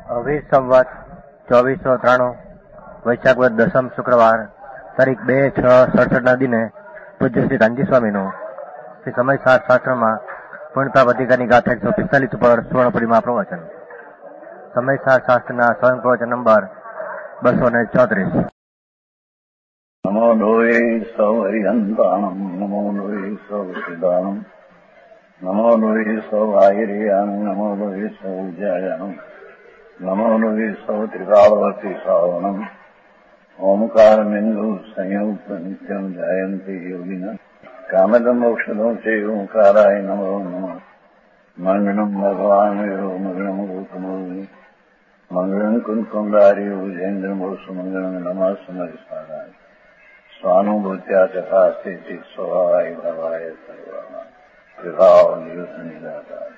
અવીર સંવત 2493 વૈશાખ વદ દસમ શુક્રવાર તારીખ 2/6/67 દિને પૂજ્ય શ્રી કાનજી સ્વામીનું શ્રી સમય શાસ્ત્રમાં પૂર્ણતા અધિકારની ગાથા 145 ઉપર સુવર્ણપુરીમાં પ્રવચન. સમય શાસ્ત્રના સ્વયં પ્રવચન નંબર 234. નમો લોહે સૌ હરિહંતાણમ નમો લોહે સૌ સિદ્ધાણમ નમો લોહે સૌ આયર્યાન નમો લોહે સૌ જયાનમ નમો લોહે સૌ ત્રિકાળવતી શ્રાવણમ ઓમકાર બિંદુ સંયુક્ત નિત્યમ જાયંતી યોગિના કામદમ ઔષધો છે ઓંકારાય નમો નમઃ. મંગળમ ભગવાન મંગળમ ગૌતમો મંગળમ કુંકુંડારી વિજેન્દ્રમોસુ મંગળમ નમઃ સમયસારાય સ્વાનુભૂત્યા ચકાસ્તે સ્વભાવાય ભવાય સર્વા વિભાવ નિદાતા.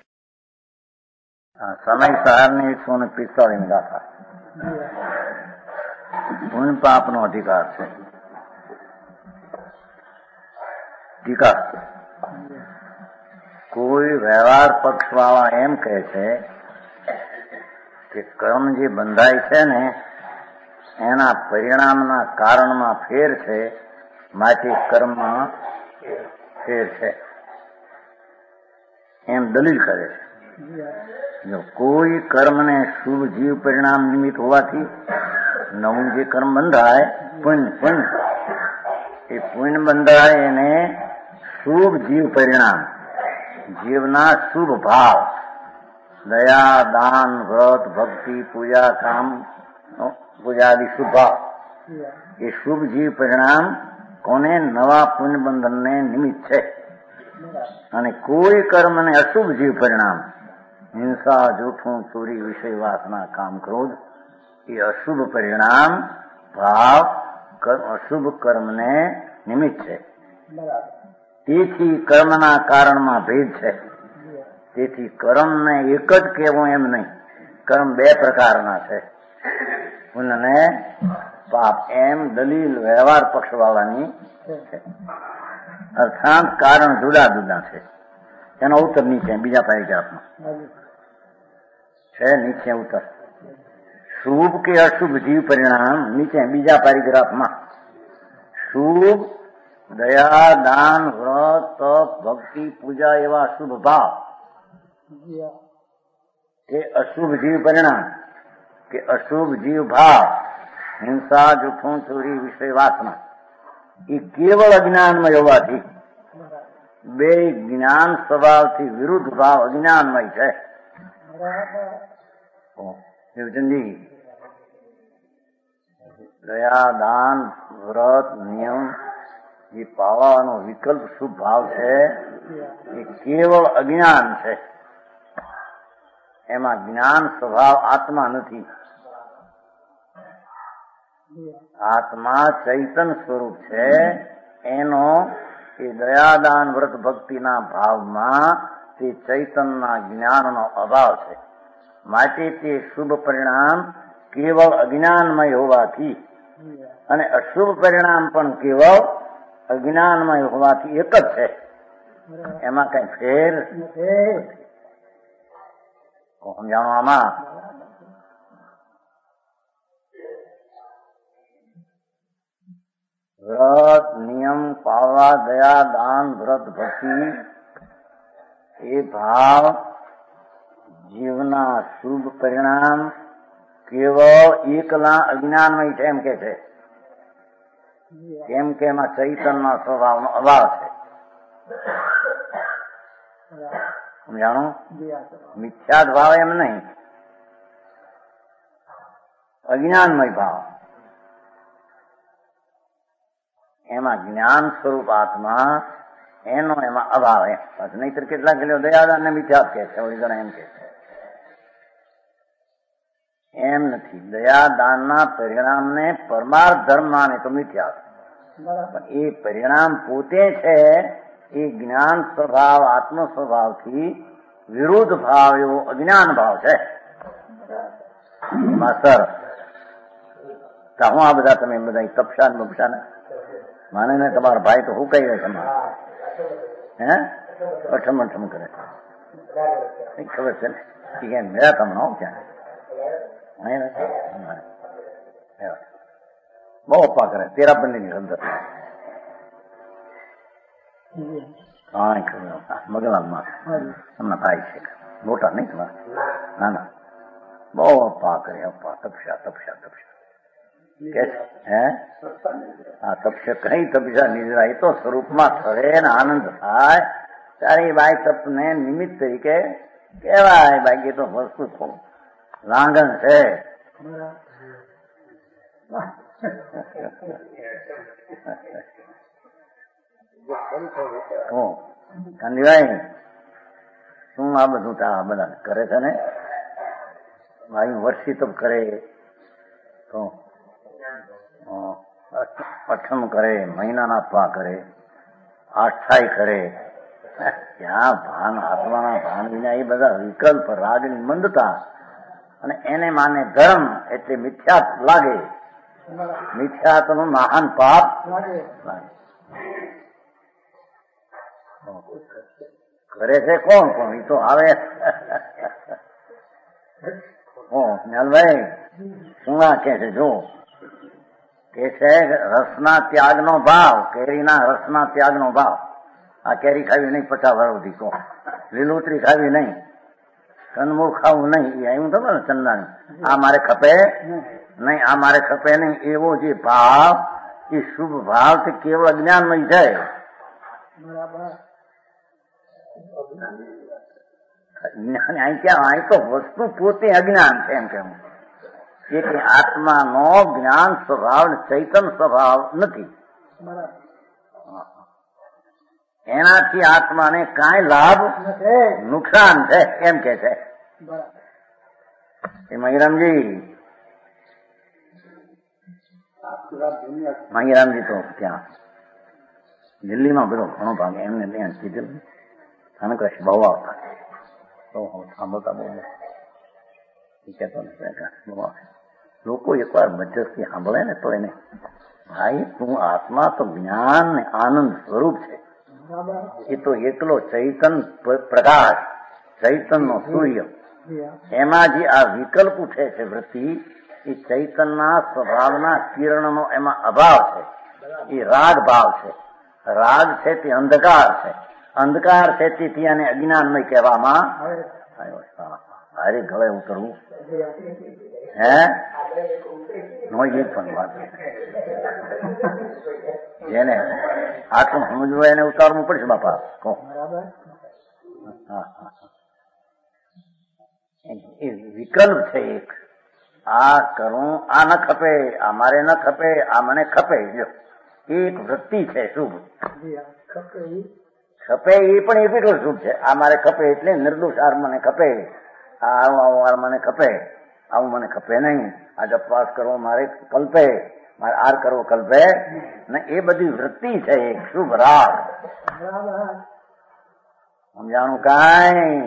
સમય સહારની 145 ગાથા. પૂર્ણ પાપનો અધિકાર છે. ટીકા. કોઈ વ્યવહાર પક્ષ વાળા એમ કહે છે કે કર્મ જે બંધાય છે ને એના પરિણામના કારણમાં ફેર છે, માટે કર્મમાં ફેર છે એમ દલીલ કરે છે. જો કોઈ કર્મને શુભ જીવ પરિણામ નિમિત્ત હોવાથી નવું જે કર્મ બંધાય પુણ્ય એ પુણ્ય બંધાય એને શુભ જીવ પરિણામ, જીવના શુભ ભાવ, દયા, દાન, વ્રત, ભક્તિ, પૂજા, કામ, પૂજાદિ શુભ ભાવ, એ શુભ જીવ પરિણામ કોને નવા પુણ્ય બંધનને નિમિત્ત છે. અને કોઈ કર્મને અશુભ જીવ પરિણામ, હિંસા, જૂઠું, ચોરી, વિષય વાસના, કામ, ક્રોધ, એ અશુભ પરિણામ ભાવ અશુભ કર્મને નિમિત્ત છે. તેથી કર્મના કારણમાં ભેદ છે. તેથી કર્મને એક જ કહેવું એમ નહીં. કર્મ બે પ્રકારના છે, પુણ્ય ને પાપ, એમ દલીલ વ્યવહાર પક્ષવાળાની છે. અર્થાત કારણ જુદા જુદા છે. એનો ઉત્તર નીચે બીજા પેરેગ્રાફમાં છે. નીચે ઉત્તર શુભ કે અશુભ જીવ પરિણામ નીચે બીજા પેરેગ્રાફમાં શુભ, દયા, દાન, વ્રત, તપ, ભક્તિ, પૂજા એવા શુભ ભાવ કે અશુભ જીવ પરિણામ કે અશુભ જીવ ભાવ, હિંસા, જૂઠું, ચોરી, વિષય વાસના, એ કેવળ અજ્ઞાનમય હોવાથી, બે જ્ઞાન સ્વભાવથી વિરુદ્ધ ભાવ અજ્ઞાનમય છે. શિવચંદજી, દયા, દાન, વ્રત, નિયમ જે પાવાનો વિકલ્પ શુભ ભાવ છે એ કેવળ અજ્ઞાન છે. એમાં જ્ઞાન સ્વભાવ આત્મા નથી. આત્મા ચૈતન સ્વરૂપ છે. એનો એ દયાદાન વ્રત ભક્તિના ભાવમાં તે ચૈતનના જ્ઞાનનો અભાવ છે. માટે તે શુભ પરિણામ કેવળ અજ્ઞાનમય હોવાથી અને અશુભ પરિણામ પણ કેવળ અજ્ઞાનમય હોવાથી એક જ છે. એમાં કઈ ફેર સમજાણો આમાં? વ્રત, નિયમ પાળવા, દયા, દાન, વ્રત, ભક્તિ એ ભાવ જીવના શુભ પરિણામ કેવળ એકલા અજ્ઞાનમય છે એમ કે છે. કેમ કે એમાં ચૈતનના સ્વભાવનો અભાવ છે. સમજાણું? મિથ્યાદ ભાવ એમ નહીં, અજ્ઞાનમય ભાવ. એમાં જ્ઞાન સ્વરૂપ આત્મા એનો એમાં અભાવ એમ. નહીતર કેટલાક દયાદાન ને મિથ્યાદ કે છે, ઓળી ઘણા એમ કે છે. એમ નથી. દયાદાનના પરિણામને પરમાર્થ ધર્મ માને તો મિથ્યાદ, પણ એ પરિણામ પોતે છે એ જ્ઞાન સ્વભાવ આત્મ સ્વભાવથી વિરુદ્ધ ભાવ એવો અજ્ઞાન ભાવ છે. માસ્તર હું આ બધા તમે બધા તપશા ને બપશા ને માને ને તમારા ભાઈ તો હું કહી રહે તમારે અઠમ કરે ખબર છે ને? મેરા તમને ક્યાં બહુ અપા કરે તેરા બંને અંદર કાંઈ ખબર મગલાલમાં હમણાં ભાઈ છે મોટા નહીં તમારે ના ના બહુ અપા કરે અપા તપસ્યા તપસ્યા તપસ્યા કે હે હા તપસ્યા કઈ તપસ્યા નિદ્રા એ તો સ્વરૂપમાં ફરે ને આનંદ થાય ત્યારે એ બાઈ તપને નિમિત્ત તરીકે કહેવાય બાકી તો વસ્તુ લાંગણ છે. કાંદીભાઈ શું આ બધું આ બધા કરે છે ને ભાઈ વર્ષી તપ કરે તો અઠમ કરે મહિનાના પા કરે આઠાઈ કરે ક્યાં ભાન આત્માના ભાન વિના એ બધા વિકલ્પ રાગની મંદતા અને એને માને ધર્મ એટલે મિથ્યાત લાગે મિથ્યાત નું મહાન પાપ લાગે કરે છે કોણ પણ એ તો આવે જ્ઞાનભાઈ શું કે છે જો કે છે રસના ત્યાગનો ભાવ કેરીના રસના ત્યાગનો ભાવ આ કેરી ખાવી નહીં 50 વર્ષ સુધી કહો લીલોતરી ખાવી નહીં કંદમૂળ ખાવું નહીં એ એવું ખબર ને ચંદન આ મારે ખપે નહીં આ મારે ખપે નહીં એવો જે ભાવ એ શુભ ભાવ તે કેવળ અજ્ઞાનમય જાય અહીં તો વસ્તુ પોતે અજ્ઞાન છે એમ કેવું એટલે આત્માનો જ્ઞાન સ્વભાવ ચૈતન સ્વભાવ નથી એનાથી આત્માને કાંઈ લાભ નુકસાન છે એમ કે છે એ મહિરામજી તો ત્યાં દિલ્હીમાં બધો ઘણો ભાગ એમને ત્યાં કીધેલું કનકશ બહુ આવતા સાંભળતા બહુ કહેતો લોકો એકવાર મજ્જસથી સાંભળે ને તો એને ભાઈ તું આત્મા તો જ્ઞાન ને આનંદ સ્વરૂપ છે એ તો એકલો ચૈતન પ્રકાશ ચૈતનનો સૂર્ય એમાં જે આ વિકલ્પ ઉઠે છે વૃત્તિ એ ચૈતનના સ્વભાવના કિરણનો એમાં અભાવ છે એ રાગ ભાવ છે રાગ છે તે અંધકાર છે અંધકાર છે તેથી આને અજ્ઞાનમય કહેવામાં હારે ગળે ઉતરવું હે નો એ પણ વાત જેને આટલું સમજવું એને ઉતારવું પડશે બાપા કહો એ વિકલ્પ છે એક આ કરું આ ન ખપે આ મારે ન ખપે આ મને ખપે જો એક વૃત્તિ છે શુભ ખપે એ પણ એ કેટલું શુભ છે આ મારે ખપે એટલે નિર્દોષ આર મને ખપે આવું આવું આર મને ખપે આવું મને ખપે નહીં આ જપવાસ કરવો મારે કલ્પે મારે આર કરવો કલ્પે ને એ બધી વૃત્તિ છે એક શુભ રાગ સમજાણું કાંઈ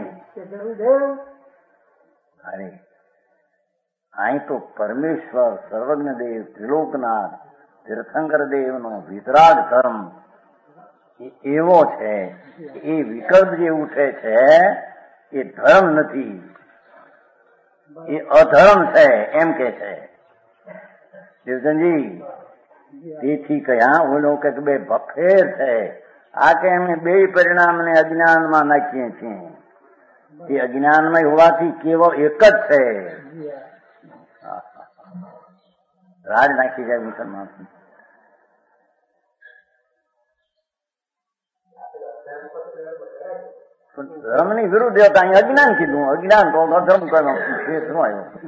અરે અહીં તો પરમેશ્વર સર્વજ્ઞ દેવ ત્રિલોકનાથ તીર્થંકર દેવનો વિતરાગ ધર્મ એવો છે એ વિકલ્પ જે ઉઠે છે એ ધર્મ નથી એ અધર્મ છે એમ કે છે દેવચંદજી તેથી કયા ઓલો કે બે ભફેર છે આ કે એમને બે પરિણામને અજ્ઞાનમાં નાખીએ છીએ એ અજ્ઞાનમય હોવાથી કેવળ એક જ છે રાજ નાખી જાય મુસલમાન ધર્મની વિરુદ્ધ હતા અહીં અજ્ઞાન કીધું અજ્ઞાન તો અધર્મ કરવાનો શેષ નો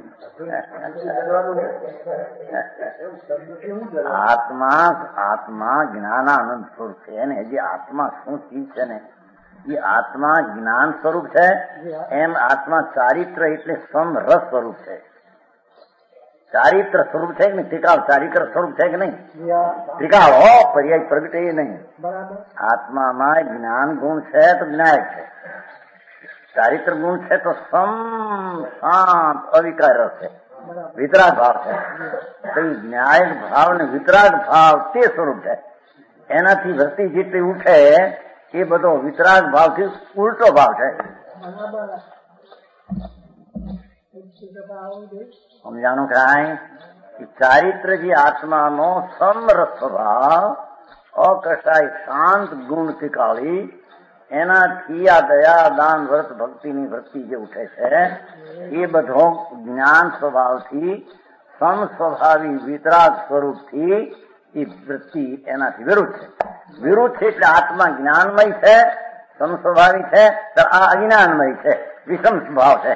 આવ્યો આત્મા જ્ઞાનાનંદ સ્વરૂપ છે એને હજી આત્મા શું ચીજ છે ને એ આત્મા જ્ઞાન સ્વરૂપ છે એમ આત્મા ચારિત્ર એટલે સમરસ સ્વરૂપ છે ચારિત્ર સ્વરૂપ છે કે નહીં ત્રિકાળ ચારિત્ર સ્વરૂપ છે કે નહીં ત્રિકાળ હો પર્યાય પ્રગટે નહીં આત્મામાં જ્ઞાન ગુણ છે તો જ્ઞાયક છે ચારિત્ર ગુણ છે તો શાંત અવિકાર છે વિતરાગ ભાવ છે તો ન્યાયક ભાવ ને વિતરાગ ભાવ તે સ્વરૂપ છે એનાથી વૃત્તિ જેટલી ઉઠે એ બધો વિતરાગ ભાવથી ઉલટો ભાવ છે સમજાણું કાંઈ કે ચારિત્રજી આત્માનો સમરસ સ્વભાવ અકસાય શાંત ગુણ ટીકાળી એનાથી આ દયા દાન વ્રત ભક્તિની વૃત્તિ જે ઉઠે છે એ બધો જ્ઞાન સ્વભાવથી સમ સ્વભાવી વિતરાગ સ્વરૂપથી એ વૃત્તિ એનાથી વિરુદ્ધ છે. વિરુદ્ધ છે એટલે આત્મા જ્ઞાનમય છે, સમ સ્વભાવી છે, તો આ અજ્ઞાનમય છે, વિષમ સ્વભાવ છે.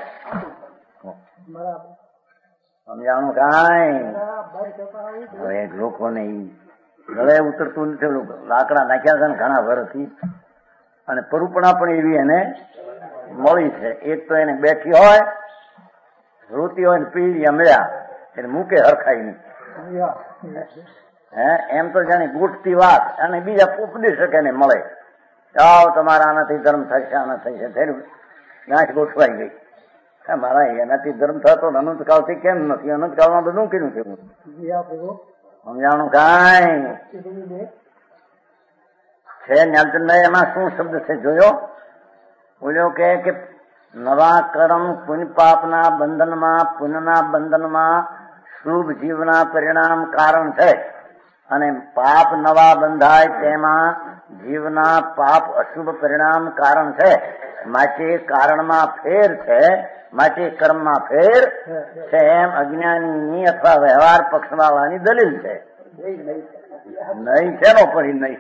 સમજાણું કાંઈ? હવે લોકોને ગળે ઉતરતું નથી. લાકડા નાખ્યા છે ને ઘણા વર્ષથી, અને પરુપણા પણ એવી એને મળી છે. એક તો એને બેઠી હોય, રોતી હોય ને પીળી મળ્યા એટલે મૂકે હરખાઈ નહીં. એમ તો જાણે ગૂંઠતી વાત અને બીજા ઉપડી શકે ને મળે. જાઓ તમારા આનાથી ધર્મ થશે, આના થશે, થયેલું ગાંઠ ગોઠવાઈ ગઈ. મારા એનાથી ધર્મ થતો અનંતકાળથી કેમ નથી? અનંતકાળમાં બધું કેવું કેવું સમજાણું કાંઈ છે? ન્યાલચંદભાઈ એમાં શું શબ્દ છે જોયો? બોલ્યો કે નવા કર્મ પુણ્ય પાપના બંધનમાં, પુણ્યના બંધનમાં શુભ જીવના પરિણામ કારણ છે, અને પાપ નવા બંધાય તેમાં જીવના પાપ અશુભ પરિણામ કારણ છે. માટે કારણમાં ફેર છે, માટે કર્મમાં ફેર છે, એમ અજ્ઞાનીની અથવા વ્યવહાર પક્ષવાળાની દલીલ છે. નહીં છે નો પડી નહીં,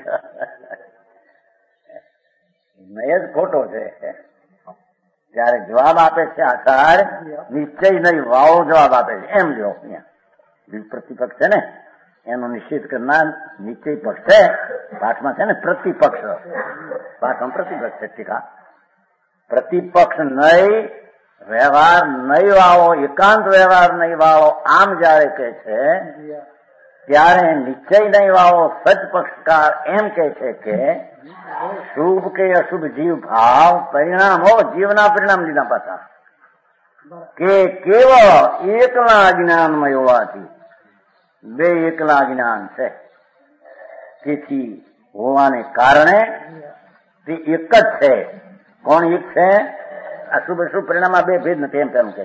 નહીં જ ખોટો છે. ત્યારે જવાબ આપે છે આચાર નિશ્ચય નહીં વાવો જવાબ આપે છે. એમ જો પ્રતિપક્ષ છે ને એનો નિશ્ચિત કરનાર નિશ્ચય પક્ષ છે. પાઠમાં છે ને પ્રતિપક્ષ, પાઠમાં પ્રતિપક્ષ છે. ટીકા પ્રતિપક્ષ નહીં, વ્યવહાર નહીં વાળો, એકાંત વ્યવહાર નહીં વાળો, આમ જયારે કે છે ત્યારે નિશ્ચય નહીં વાળો સચ પક્ષકાર એમ કે છે કે શુભ કે અશુભ જીવ ભાવ પરિણામો જીવના પરિણામ લીધા પાછા કે કેવળ એકલા અજ્ઞાનમાં હોવાથી, બે એકલા અજ્ઞાન છે, તેથી હોવાને કારણે તે એક જ છે. કોણ એક છે? અશુભ અશુભ પરિણામમાં બે ભેદ નથી એમ તેમ કે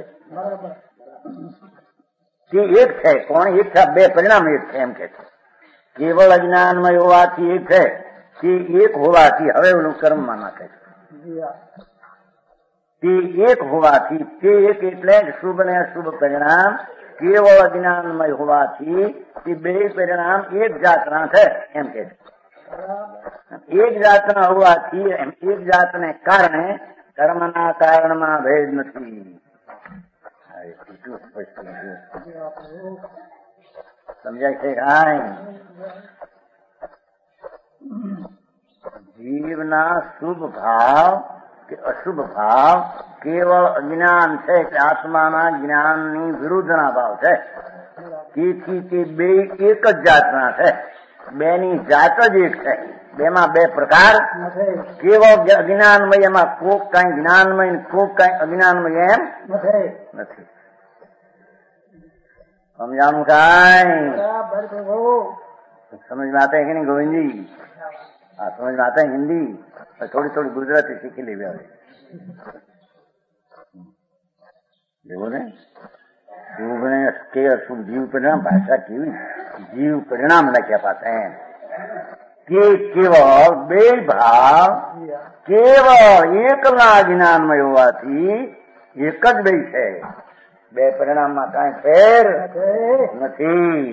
તે એક છે. કોણ એક છે? બે પરિણામ એક છે એમ કે છે. કેવળ અજ્ઞાનમાં હોવાથી એક છે, તે એક હોવાથી હવે ઓલું કર્મમાં નાખે છે. તે એક હોવાથી, તે એક એટલે શુભ ને અશુભ પરિણામ કેવળ અજ્ઞાનમય હોવાથી તે બે પરિણામ એક જાતના છે એમ કે છે. એક જાતના હોવાથી એક જાતને કારણે કર્મના કારણમાં ભેદ નથી. સમજાય છે કાંઈ? જીવના શુભ ભાવ કે અશુભ ભાવ કેવળ અજ્ઞાન છે કે આત્માના જ્ઞાનની વિરુદ્ધના ભાવ છે. તેથી તે બે એક જ જાતના છે. બેની જાત જ એક છે. બેમાં બે પ્રકાર. કેવળ અજ્ઞાનમય, એમાં કોક કઈ જ્ઞાનમય, કોક કઈ અજ્ઞાનમય એમ નથી. સમજાણું કાંઈ? સમજ આતે કે નહીં ગોવિંદજી? હા, સમજ આતે હિન્દી, થોડી થોડી ગુજરાતી શીખી લેવી આવે. દેવો ને શુભ ને કે અશુભ જીવ પરિણામ, ભાષા કેવી જીવ પરિણામ લખ્યા પાછા એમ કે કેવળ બે ભાવ કેવળ એકલા જ્ઞાનમય હોવાથી એક જ બે છે. બે પરિણામમાં કાંઈ ફેર નથી.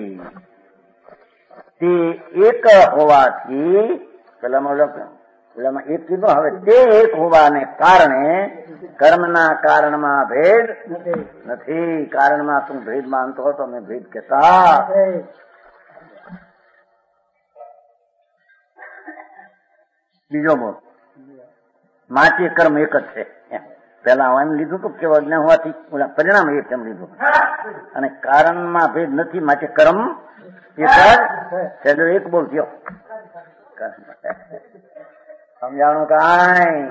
તે એક હોવાથી પેલામાં એક કીધું, હવે તે એક હોવાને કારણે કર્મના કારણમાં ભેદ નથી. કારણમાં તું ભેદ માનતો હતો, મેં ભેદ કહેતા. બીજો બોલ, માટે કર્મ એક જ છે. પેલા એમ લીધું હતું કેવળ જ્ઞાન હોવાથી પરિણામ એક એમ લીધું, અને કારણમાં ભેદ નથી, માટે કર્મ એક જ. એક બોલ થયો. સમજાણું કાંઈ?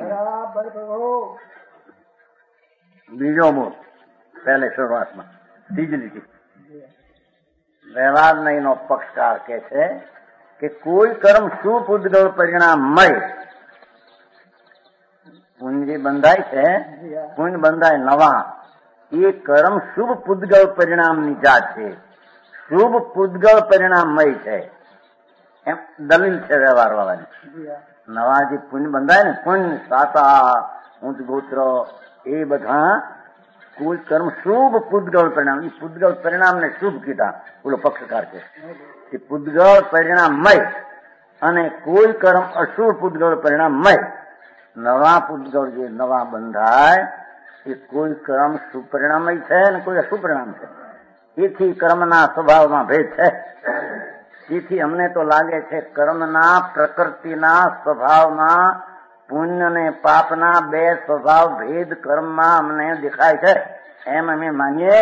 બીજો બોલ પહેલે શરૂઆતમાં ત્રીજી લીટી. વ્યવહાર નહીં નો પક્ષકાર કે છે કે કોઈ કર્મ શુભ ઉદ્ગળ પરિણામ મળે. પુંજી બંધાય છે, પુંજ બંધાય નવા, એ કર્મ શુભ પૂદગળ પરિણામની જાત છે, શુભ પૂદગળ પરિણામમય છે, એમ દલીલ છે વ્યવહાર વાળાની. નવા જે પુણ્ય બંધાય ને, પુણ્ય સાતા ઊંચ ગોત્ર, એ બધા કોઈ કર્મ શુભ પૂદગળ પરિણામ, એ પૂદગળ પરિણામને શુભ કીધા બોલો પક્ષકાર છે. એ પૂદગળ પરિણામમય અને કોઈ કર્મ અશુભ પૂદગળ પરિણામમય. નવા પૂદગળ જે નવા બંધાય એ કોઈ કર્મ શુભ પરિણામય છે અને કોઈ અશુભ પરિણામ છે. એથી કર્મના સ્વભાવમાં ભેદ છે. તેથી અમને તો લાગે છે કર્મના પ્રકૃતિના સ્વભાવમાં પુણ્ય અને પાપના બે સ્વભાવ ભેદ કર્મમાં અમને દેખાય છે, એમ અમે માનીએ.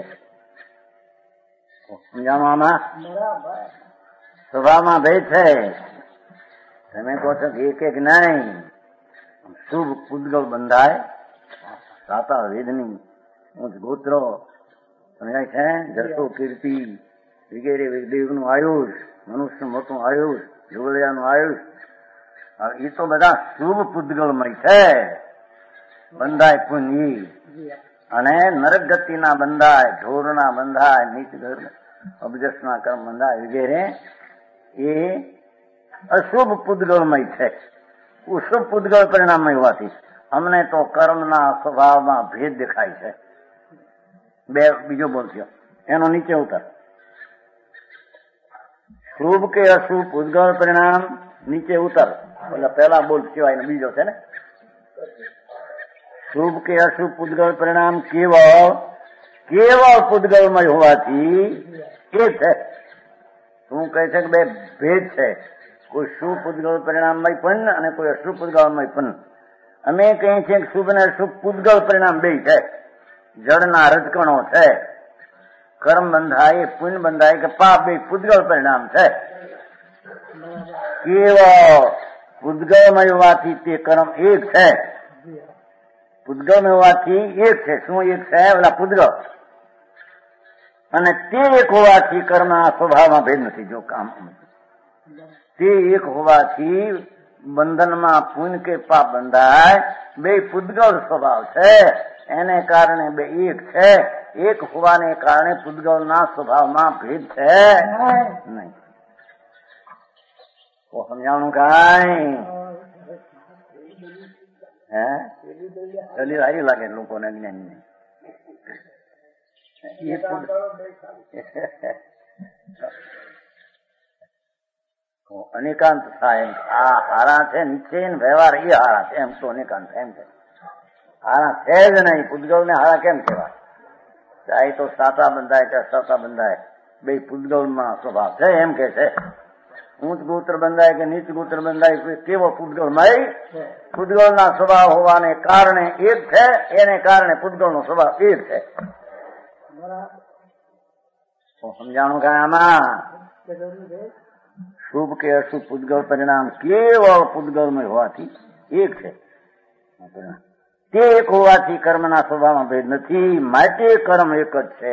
સમજાવવામાં સ્વભાવમાં ભેદ છે. તમે કહો છો કે એક નહીં, શુભ પૂદગળ બંધાય, સાતા વેદની ઊંચ ગોત્રો સમજાય છે, જસો કીર્તિ વગેરે દેવનું આયુષ, મનુષ્યનું મોટું આયુષ, જોગળિયાનું આયુષ, એ તો બધા શુભ પૂદગળમય છે. બંધાય પુણ્ય અને નરક ગતિના બંધાય, ઢોરના બંધાય, નીચ અબજસના કર્મ બંધાય વગેરે એ અશુભ પૂદગળમય છે. શુભ પૂદગળ પરિણામમય હોવાથી અમને તો કર્મના સ્વભાવમાં ભેદ દેખાય છે. બીજો બોલશો એનો નીચે ઉતર. શુભ કે અશુભ પૂદગળ પરિણામ નીચે ઉતર. એટલે પેલા બોલ સિવાય બીજો છે ને. શુભ કે અશુભ પૂદગળ પરિણામ કેવળ પૂદગળમય હોવાથી એ છે. શું કહે છે કે બે ભેદ છે, કોઈ શુભ પૂદગળ પરિણામમય પણ અને કોઈ અશુભ પૂદગળમય પણ. અમે કહીએ છીએ કે શુભ અને અશુભ પૂદગળ પરિણામ બે છે. જળના રજકણો છે, કર્મ બંધાય, પુણ્ય બંધાય કે પાપ, બે પૂદગળ પરિણામ છે. કેવળ પૂદગળમય હોવાથી તે કર્મ એક છે. પૂદગળમય હોવાથી એક છે. શું એક છે? ઓલા પૂદગળ. અને તે એક હોવાથી કર્મના સ્વભાવમાં ભેદ નથી. જો કામ તે એક હોવાથી બંધનમાં પુણ્ય કે પાપ બંધાય, બે પૂદગળ સ્વભાવ છે, એને કારણે બે એક છે. એક હોવાને કારણે પૂદગળના સ્વભાવમાં ભેદ છે નહીં. સમજાવવાનું કાંઈ હે દલીલ સારી લાગે લોકોને જ્ઞાની. અનેકાંત થાય એમ. આ હારા છે નીચે વ્યવહાર એ હારા છે એમ તો અનેકાંત એમ છે. હારા છે જ નહીં. પૂદગળ ને હારા કેમ કહેવાય? ચાહે તો સાતા બંધાય કે અસાતા બંધાય, બે પૂદગળમાં સ્વભાવ છે એમ કે છે. ઊંચ ગોત્ર બંધાય કે નીચ ગોત્ર બંધાય, કેવો પૂદગળમય પૂદગળના સ્વભાવ હોવાને કારણે એક છે, એને કારણે પૂદગળનો સ્વભાવ એક છે. સમજાણું કે આમાં શુભ કે અશુભ પૂદગળ પરિણામ કેવળ પૂદગળમય હોવાથી એક છે. તે એક હોવાથી કર્મના સ્વભાવમાં ભેદ નથી. માટે કર્મ એક જ છે.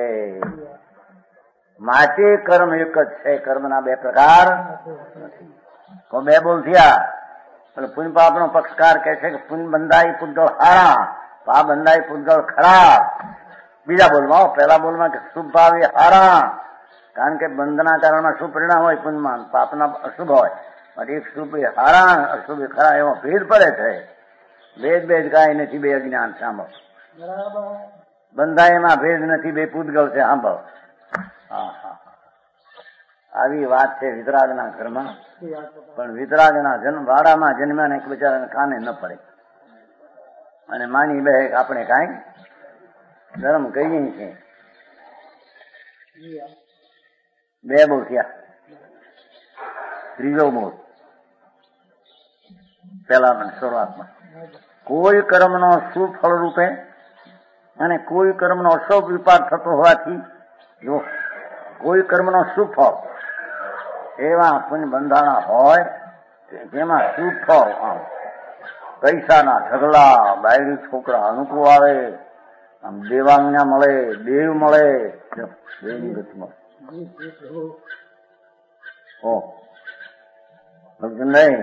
માટે કર્મ એક જ છે. કર્મના બે પ્રકાર નથી. તો બે બોલ થયા. પુણ્ય પાપનો પક્ષકાર કહે છે કે પુણ્ય બંધાય પૂદગળ હારા, પાપ બંધાય પૂદગળ ખરાબ. બીજા બોલમાં, પહેલા બોલમાં કે શુભ ભાવ એ હારા, કારણ કે બંધના કારણમાં શુભ પરિણામ હોય, પુણ્યમાં પાપના અશુભ હોય. એક શુભ એ હારા, અશુભ એ ખરા, એવો ભેદ પડે છે. ભેદ કાંઈ નથી. બે અજ્ઞાન સાંભળ. બંધાયમાં ભેદ નથી. બે પૂદગળ છે. સાંભળ. આવી વાત છે વિતરાગના ઘરમાં. પણ વિતરાગના વાડામાં જન્મ્યા એક બિચારાને કાને ન પડે અને માની બે આપણે કાંઈ ધર્મ કહીએ છીએ. બે બોલ થયા. ત્રીજો બોલ પેલા શરૂઆતમાં કોઈ કર્મનો શુભ ફળ રૂપે અને કોઈ કર્મનો અશુભ વિપાક થતો હોવાથી, જો કોઈ કર્મનો શુભ ફળ એવા પુણ્ય બંધાણા હોય જેમાં શુભ ફળ, આમ પૈસાના ઢગલા, બાયડી છોકરા અનુકૂળ આવે, આમ દેવાંગના મળે, દેવ મળે, દેવની ગતિ મળે. નહીં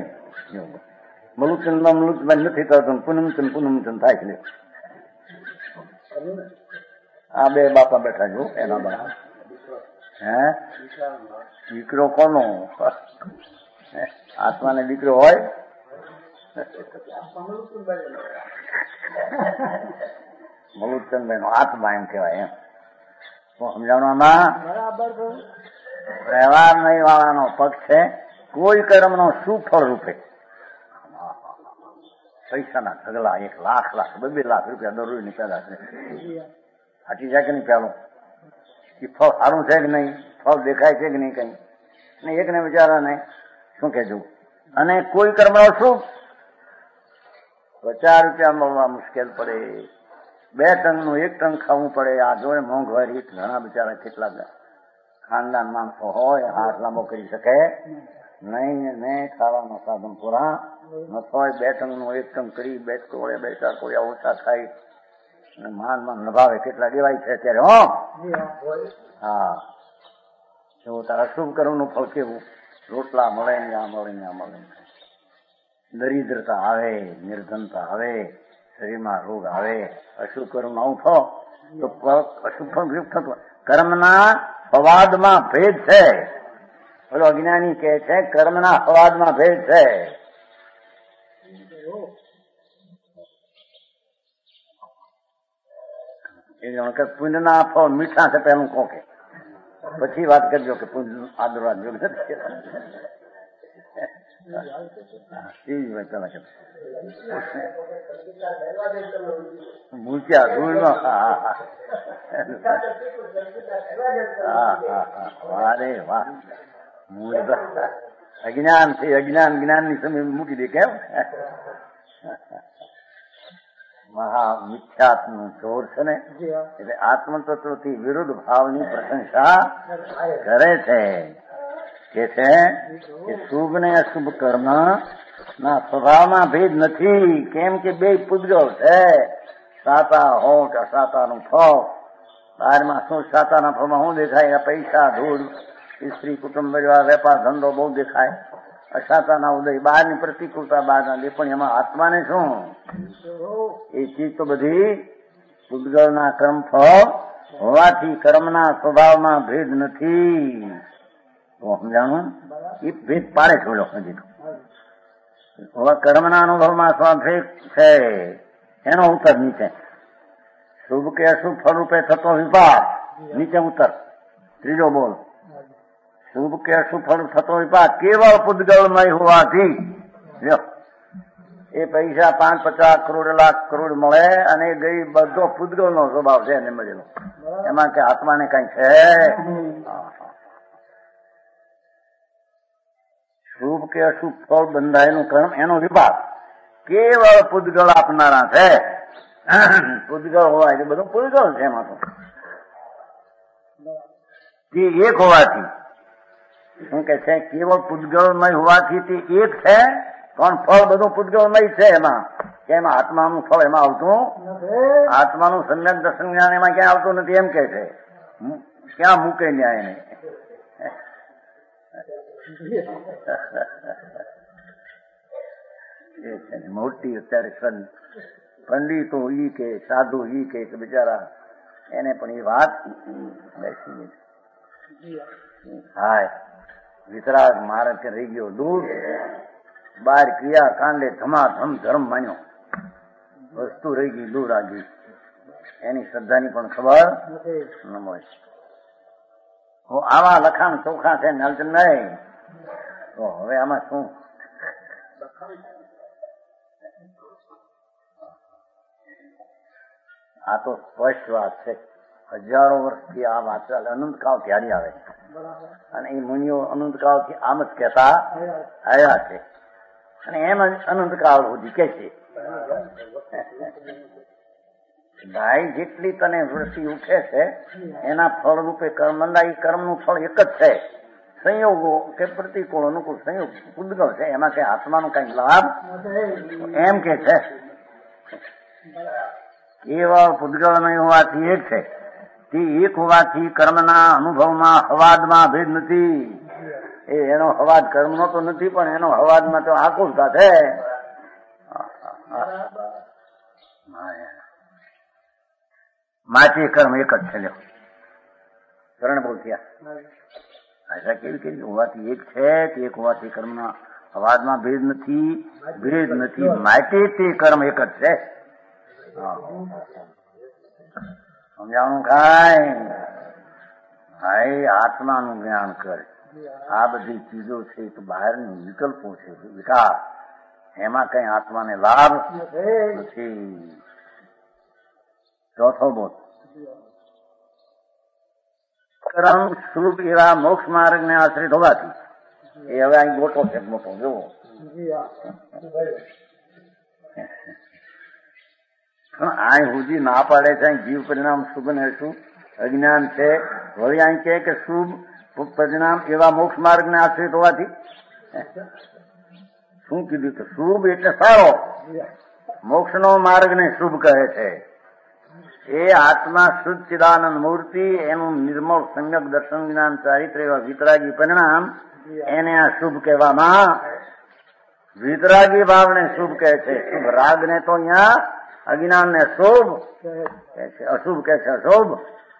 મલુચંદમાં મલુચંદ નથી કરતો, પૂનમચંદ થાય છે. આ બે બાપા બેઠા જો એના બાપા. હે દીકરો કોનો? આત્માને દીકરો હોય? મલુચંદભાઈ નો આત્મા એમ કેવાય. એમ તો સમજાવવામાં વ્યવહાર નહીં વાળાનો પક્ષ છે. કોઈ કર્મનો સુફળ રૂપે પૈસાના ઢગલા 1 લાખ 2 લાખ રૂપિયા દરરોજ ની પેદા છે. હાટી જાય કે નહીં? પેલું એ ફળ સારું છે કે નહીં? ફળ દેખાય છે કે નહીં? કઈ ને એકને વિચારવાને શું કેજો. અને કોઈ કર્મનો શું 50 રૂપિયા મળવા મુશ્કેલ પડે, 2 ટનનું 1 ટન ખાવું પડે. આ જોડે મોંઘવારી ઘણા બિચારા કેટલા ખાનદાન માણસો હોય હાથ લાંબો કરી શકે નહીં ને ખાવાના સાધન પૂરા ન હોય. 2 ટનનું 1 ટન કરી 2 કોળે 2 4 કોળિયા ઓછા ખાય અને માન નભાવે કેટલા દેવાય છે અત્યારે. હો હા, એવું તારા અશુભ કર્મનું ફળ કેવું? રોટલા મળે ને આ મળે ને આ મળે, દરિદ્રતા આવે, નિર્ધનતા આવે, શરીરમાં રોગ આવે. અશુભ કર્મ આવું થો તો અશુભ ફળ થતું. કર્મના અવાદમાં ભેદ છે. બોલો અજ્ઞાની કહે છે કર્મના અવાદમાં ભેદ છે. એ પુણ્યના ફળ મીઠા છે પેલું કહો કે પછી વાત કરજો કે પુણ્ય આદરવાદ જો મૂક્યા ધૂળમાં. વારે વાહ, અજ્ઞાન છે. અજ્ઞાન જ્ઞાનની સમય મૂકી દે કેમ? મહા મિથ્યાત્મનું જોર છે ને, એટલે આત્મતત્વથી વિરુદ્ધ ભાવની પ્રશંસા કરે છે. કે છે કે શુભ ને અશુભ કર્મ ના સ્વભાવમાં ભેદ નથી. કેમ કે 2 પૂતગલ છે. સાતા હો કે અસાતાનું ફળ. બહારમાં શું સાતાના ફળમાં શું દેખાય? પૈસા, ધૂળ, સ્ત્રી, કુટુંબ, પરિવાર, વેપાર, ધંધો બહુ દેખાય. અસાતાના ઉદય બહારની પ્રતિકૂળતા બહારના દે. પણ એમાં આત્માને શું? એ ચીજ તો બધી પૂતગલના કર્મ ફળ હોવાથી કર્મના સ્વભાવમાં ભેદ નથી. સમજાણું? એ ભેદ પાડે થોડો હજી તો. હવે કર્મના અનુભવમાં સ્વાભેદ છે એનો ઉત્તર નીચે. શુભ કે અશુભ ફળ રૂપે થતો વિપાક નીચે ઉત્તર. ત્રીજો બોલ. શુભ કે અશુભ ફળ થતો વિપાક કેવળ પૂતગલમય હોવાથી. એ પૈસા 5, 50 કરોડ, લાખ કરોડ મળે અને ગઈ બધો પૂતગલનો સ્વભાવ છે એને મળેલો. એમાં કે આત્માને કઈ છે? શુભ કે અશુભ ફળ બંધાયેલું કર્મ એનો વિભાગ કેવળ પૂતગલ આપનારા છે. પૂતગલ હોવાય એટલે બધું પૂતગલ છે. એમાં તો તે એક હોવાથી શું કે છે? કેવળ પૂતગલમય હોવાથી તે એક છે, પણ ફળ બધું પૂતગલમય છે. એમાં કે એમાં આત્માનું ફળ એમાં આવતું, આત્માનું સમ્યક દર્શન જ્ઞાન એમાં ક્યાં આવતું નથી એમ કે છે. ક્યાં મૂકે ન્યાય એને? મોટી અત્યારે પંડિતો ઈ કે સાધુ ઈ કે બિચારા એને પણ એ વાત બેસી હાય વિતરાગ મારે કે રહી ગયો દૂર. બાર ક્રિયા કાંડે ધમાધમ ધર્મ માન્યો, વસ્તુ રહી ગઈ દૂર આગી. એની શ્રદ્ધાની પણ ખબર ન મળે. આવા લખાણ ચોખા છે નલચંદ નહીં. તો હવે આમાં શું? આ તો સ્પષ્ટ વાત છે. હજારો વર્ષથી આ વાત ચાલે. અનંતકાળ ધ્યારી આવે અને એ મુનિઓ અનંતકાળથી આમ જ કહેતા આવ્યા છે અને એમ જ અનંતકાળ સુધી કે છે. ભાઈ જેટલી તને વૃષ્ટિ ઉઠે છે એના ફળ રૂપે કર્મંદા. એ કર્મનું ફળ એક જ છે. સંયોગો કે પ્રતિકૂળ અનુકૂળ સંયોગ પૂતગલ છે. એમાં કઈ આત્માનો કઈ લાભ એમ કે છે. એવા પૂતગલ નહીં હોવાથી એક છે. તે એક હોવાથી કર્મના અનુભવમાં હવાદમાં ભેદ નથી. એનો હવાદ કર્મનો તો નથી, પણ એનો હવાદમાં તો આકુલતા છે. માટે કર્મ એક જ છે. લ્યો ચરણ બોલ થયા. આશા કેવી હોવાથી એક છે કે એક હોવાથી કર્મના અવાજમાં ભેદ નથી માટે તે કર્મ એક જ છે. સમજાવવાનું કાંઈ ભાઈ આત્માનું જ્ઞાન કરે. આ બધી ચીજો છે તો બહારની વિકલ્પો છે, વિકાર, એમાં કઈ આત્માને લાભ નથી. ચોથો બોલ. કર્મ શુભ એવા મોક્ષ માર્ગ ને આશ્રિત હોવાથી, એ હવે અહીં મોટો છે, મોટો જોવો. પણ અહીં સુધી ના પાડે છે જીવ પરિણામ શુભ ને શુભ અજ્ઞાન છે. વળી અહીં કે શુભ પરિણામ એવા મોક્ષ માર્ગ ને આશ્રિત હોવાથી શું કીધું કે શુભ એટલે સારો, મોક્ષ નો માર્ગ ને શુભ કહે છે. એ આત્મા શુદ્ધ ચિદાનંદ મૂર્તિ, એનું નિર્મળ સમ્યક દર્શન જ્ઞાન ચારિત્ર એવા વિતરાગી પરિણામ, એને આ શુભ કહેવામાં, વિતરાગી ભાવને શુભ કહે છે. શુભ રાગ ને તો અહીંયા અજ્ઞાન ને શુભ કહે છે, અશુભ કહે છે, અશુભ.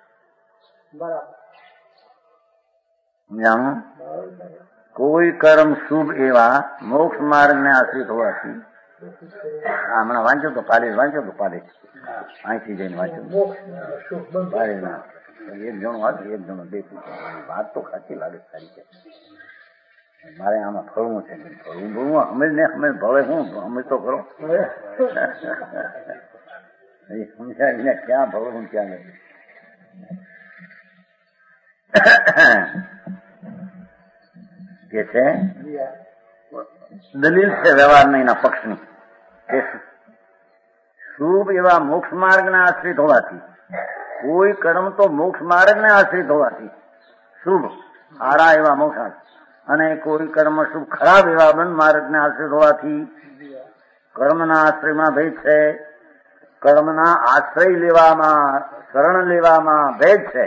જાણો કોઈ કર્મ શુભ એવા મોક્ષ માર્ગ ને આશ્રિત હોવાથી, હમણાં વાંચ્યો તો પાલે અહીંથી જઈને વાંચ્યો પાલે ના એક જણો હતું, એક જણો બે. વાત તો ખાતી લાગે સારી છે. મારે આમાં ફળવું છે, ફળવું સમજ ને સમજ ભવે હું સમજ તો ખરો. સમજાવીને ક્યાં ભળવું ક્યાં નહીં. કે છે દલીલ છે વ્યવહારના એના પક્ષની. શુભ એવા મોક્ષ માર્ગ ને આશ્રિત હોવાથી, કોઈ કર્મ તો મોક્ષ માર્ગ ને આશ્રિત હોવાથી શુભ સારા એવા મોક્ષ, અને કોઈ કર્મ શુભ ખરાબ એવા બંધ માર્ગ ને આશ્રિત હોવાથી કર્મના આશ્રયમાં ભેદ છે. કર્મના આશ્રય લેવામાં, શરણ લેવામાં ભેદ છે.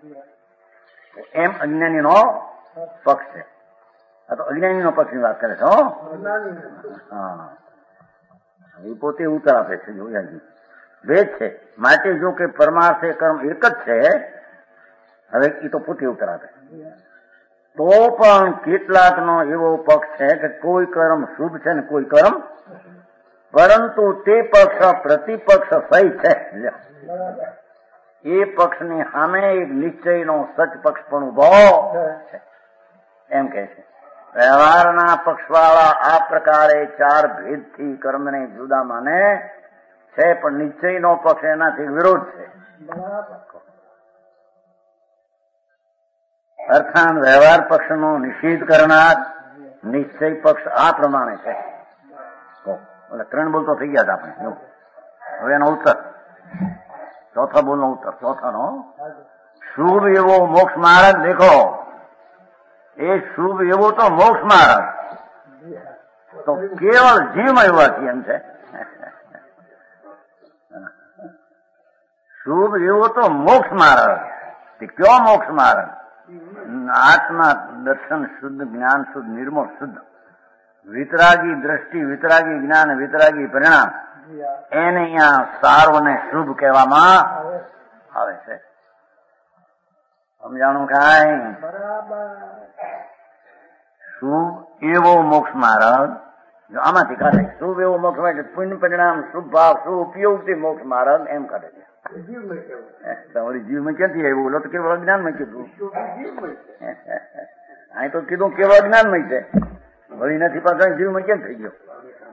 એમ અજ્ઞાની નો પક્ષ છે. આ તો અજ્ઞાની નો પક્ષની વાત કરે છે. હા, એ પોતે ઉત્તર આપે છે. જોયા ભેદ છે માટે જો કે પરમાર્થે કર્મ એક જ છે, હવે એ તો પોતે ઉત્તર આપે. તો પણ કેટલાક નો એવો પક્ષ છે કે કોઈ કર્મ શુભ છે ને કોઈ કર્મ, પરંતુ તે પક્ષ પ્રતિપક્ષ સહી છે. એ પક્ષની સામે એક નિશ્ચયનો સચ પક્ષ પણ ઉભો છે, એમ કે છે. વ્યવહારના પક્ષવાળા આ પ્રકારે ચાર ભેદથી કર્મને જુદા માને છે, પણ નિશ્ચયનો પક્ષ એનાથી વિરોધ છે. અર્થાત વ્યવહાર પક્ષનો નિષેધ કરનાર નિશ્ચય પક્ષ આ પ્રમાણે છે. ત્રણ બોલ તો થઈ ગયા હતા આપણે. હવે એનો ઉત્તર, ચોથા બોલનો ઉત્તર, ચોથાનો શુભ એવો મોક્ષ માર્ગ. દેખો, એ શુભ એવો તો મોક્ષ માર્ગ તો કેવળ જીવમય હોવાથી એમ છે. શુભ એવો તો મોક્ષ માર્ગ, કયો મોક્ષ માર્ગ? આત્મા દર્શન શુદ્ધ, જ્ઞાન શુદ્ધ, નિર્મળ શુદ્ધ, વિતરાગી દ્રષ્ટિ, વિતરાગી જ્ઞાન, વિતરાગી પરિણામ, એને અહીંયા સારો ને શુભ કહેવામાં આવે છે. સમજાણું કાંઈ? શુભ એવો મોક્ષ માર્ગ, જો આમાંથી કાઢે શુભ એવો મોક્ષ માર્ગ, પુણ્ય પરિણામ, શુભ ભાવ, શુભ ઉપયોગથી મોક્ષ માર્ગ એમ કાઢે છે. તમારી જીવમાં ક્યાંથી આવ્યું? બોલો તો કેવળ અજ્ઞાનમાં કીધું. અહીં તો કીધું કેવળ અજ્ઞાનમાં છે, વળી નથી પાછા જીવમાં કેમ થઈ ગયો?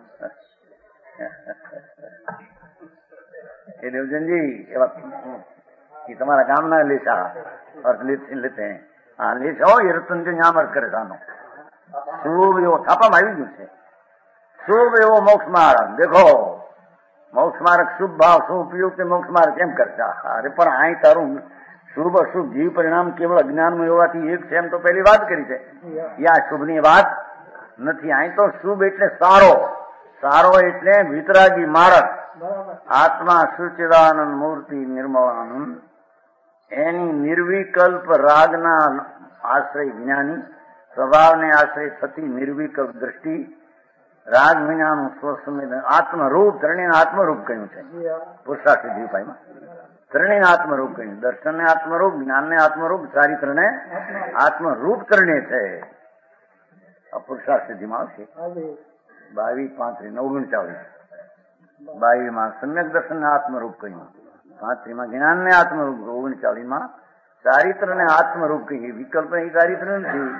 એ દેવજનજી એવા એ તમારા ગામના લેશા અર્થ લેતે હા લેશા હોય એ રતનજી નામ અર્થ કરે સાનો શુભ એવો છાપામાં આવી ગયું છે. શુભ એવો મોક્ષ માર્ગ. દેખો મોક્ષ માર્ગ શુભ ભાવ, શુભ ઉપયોગ કે મોક્ષ માર્ગ એમ કરતા. અરે પણ અહીં તારું શુભ અશુભ જીવ પરિણામ કેવળ અજ્ઞાનમાં હોવાથી એક છે એમ તો પહેલી વાત કરી છે. યા શુભની વાત નથી. અહીં તો શુભ એટલે સારો, સારો એટલે વિતરાગી માર્ગ, આત્મા સુચિદાનંદ મૂર્તિ નિર્મળાનંદ, એની નિર્વિકલ્પ રાગના આશ્રય જ્ઞાની, સ્વભાવને આશ્રય થતી નિર્વિકલ્પ દ્રષ્ટિ, રાગ વિનાનું સ્વસંવેદન, આત્મરૂપ, ત્રણેય આત્મરૂપ કહ્યું છે પુરુષાર્થ સિદ્ધિ ઉપાયમાં. ત્રણેય આત્મરૂપ કહ્યું. દર્શનને આત્મરૂપ, જ્ઞાનને આત્મરૂપ, ચારિત્રને આત્મરૂપ ત્રણેય છે. આ પુરુષાર્થ સિદ્ધિમાં આવશે 22, 35, 39. 22 સમ્યક દર્શનને આત્મરૂપ કહ્યું, 35 જ્ઞાનને આત્મરૂપ, 39 ચારિત્રને આત્મરૂપ કહીએ. વિકલ્પ એ ચારિત્ર નથી.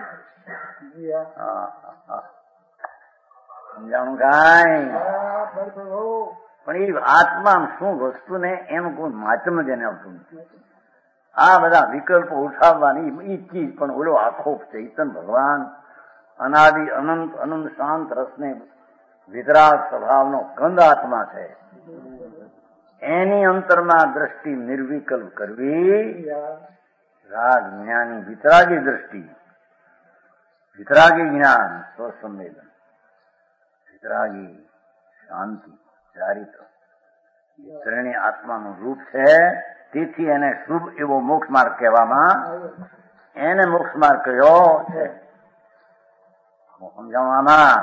સમજાણું કાંઈ? પણ એ આત્મા શું વસ્તુ ને એનું કોઈ માધ્યમ જ એને આવતું નથી. આ બધા વિકલ્પો ઉઠાવવાની એ ચીજ પણ ઓલો આખો ચૈતન ભગવાન અનાદિ અનંત અનંત શાંત રસને વિતરાગ સ્વભાવનો કંદ આત્મા છે. એની અંતરમાં દ્રષ્ટિ નિર્વિકલ્પ કરવી, રાગ જ્ઞાની વિતરાગી દ્રષ્ટિ, વિતરાગી જ્ઞાન, સ્વસંવેદન, વિતરાગી શાંતિ, ચારિત્ર, એ ત્રણેય આત્માનું રૂપ છે. તેથી એને શુભ એવો મોક્ષ માર્ગ કહેવામાં, એને મોક્ષ માર્ગ કયો છે. સમજાવવામાં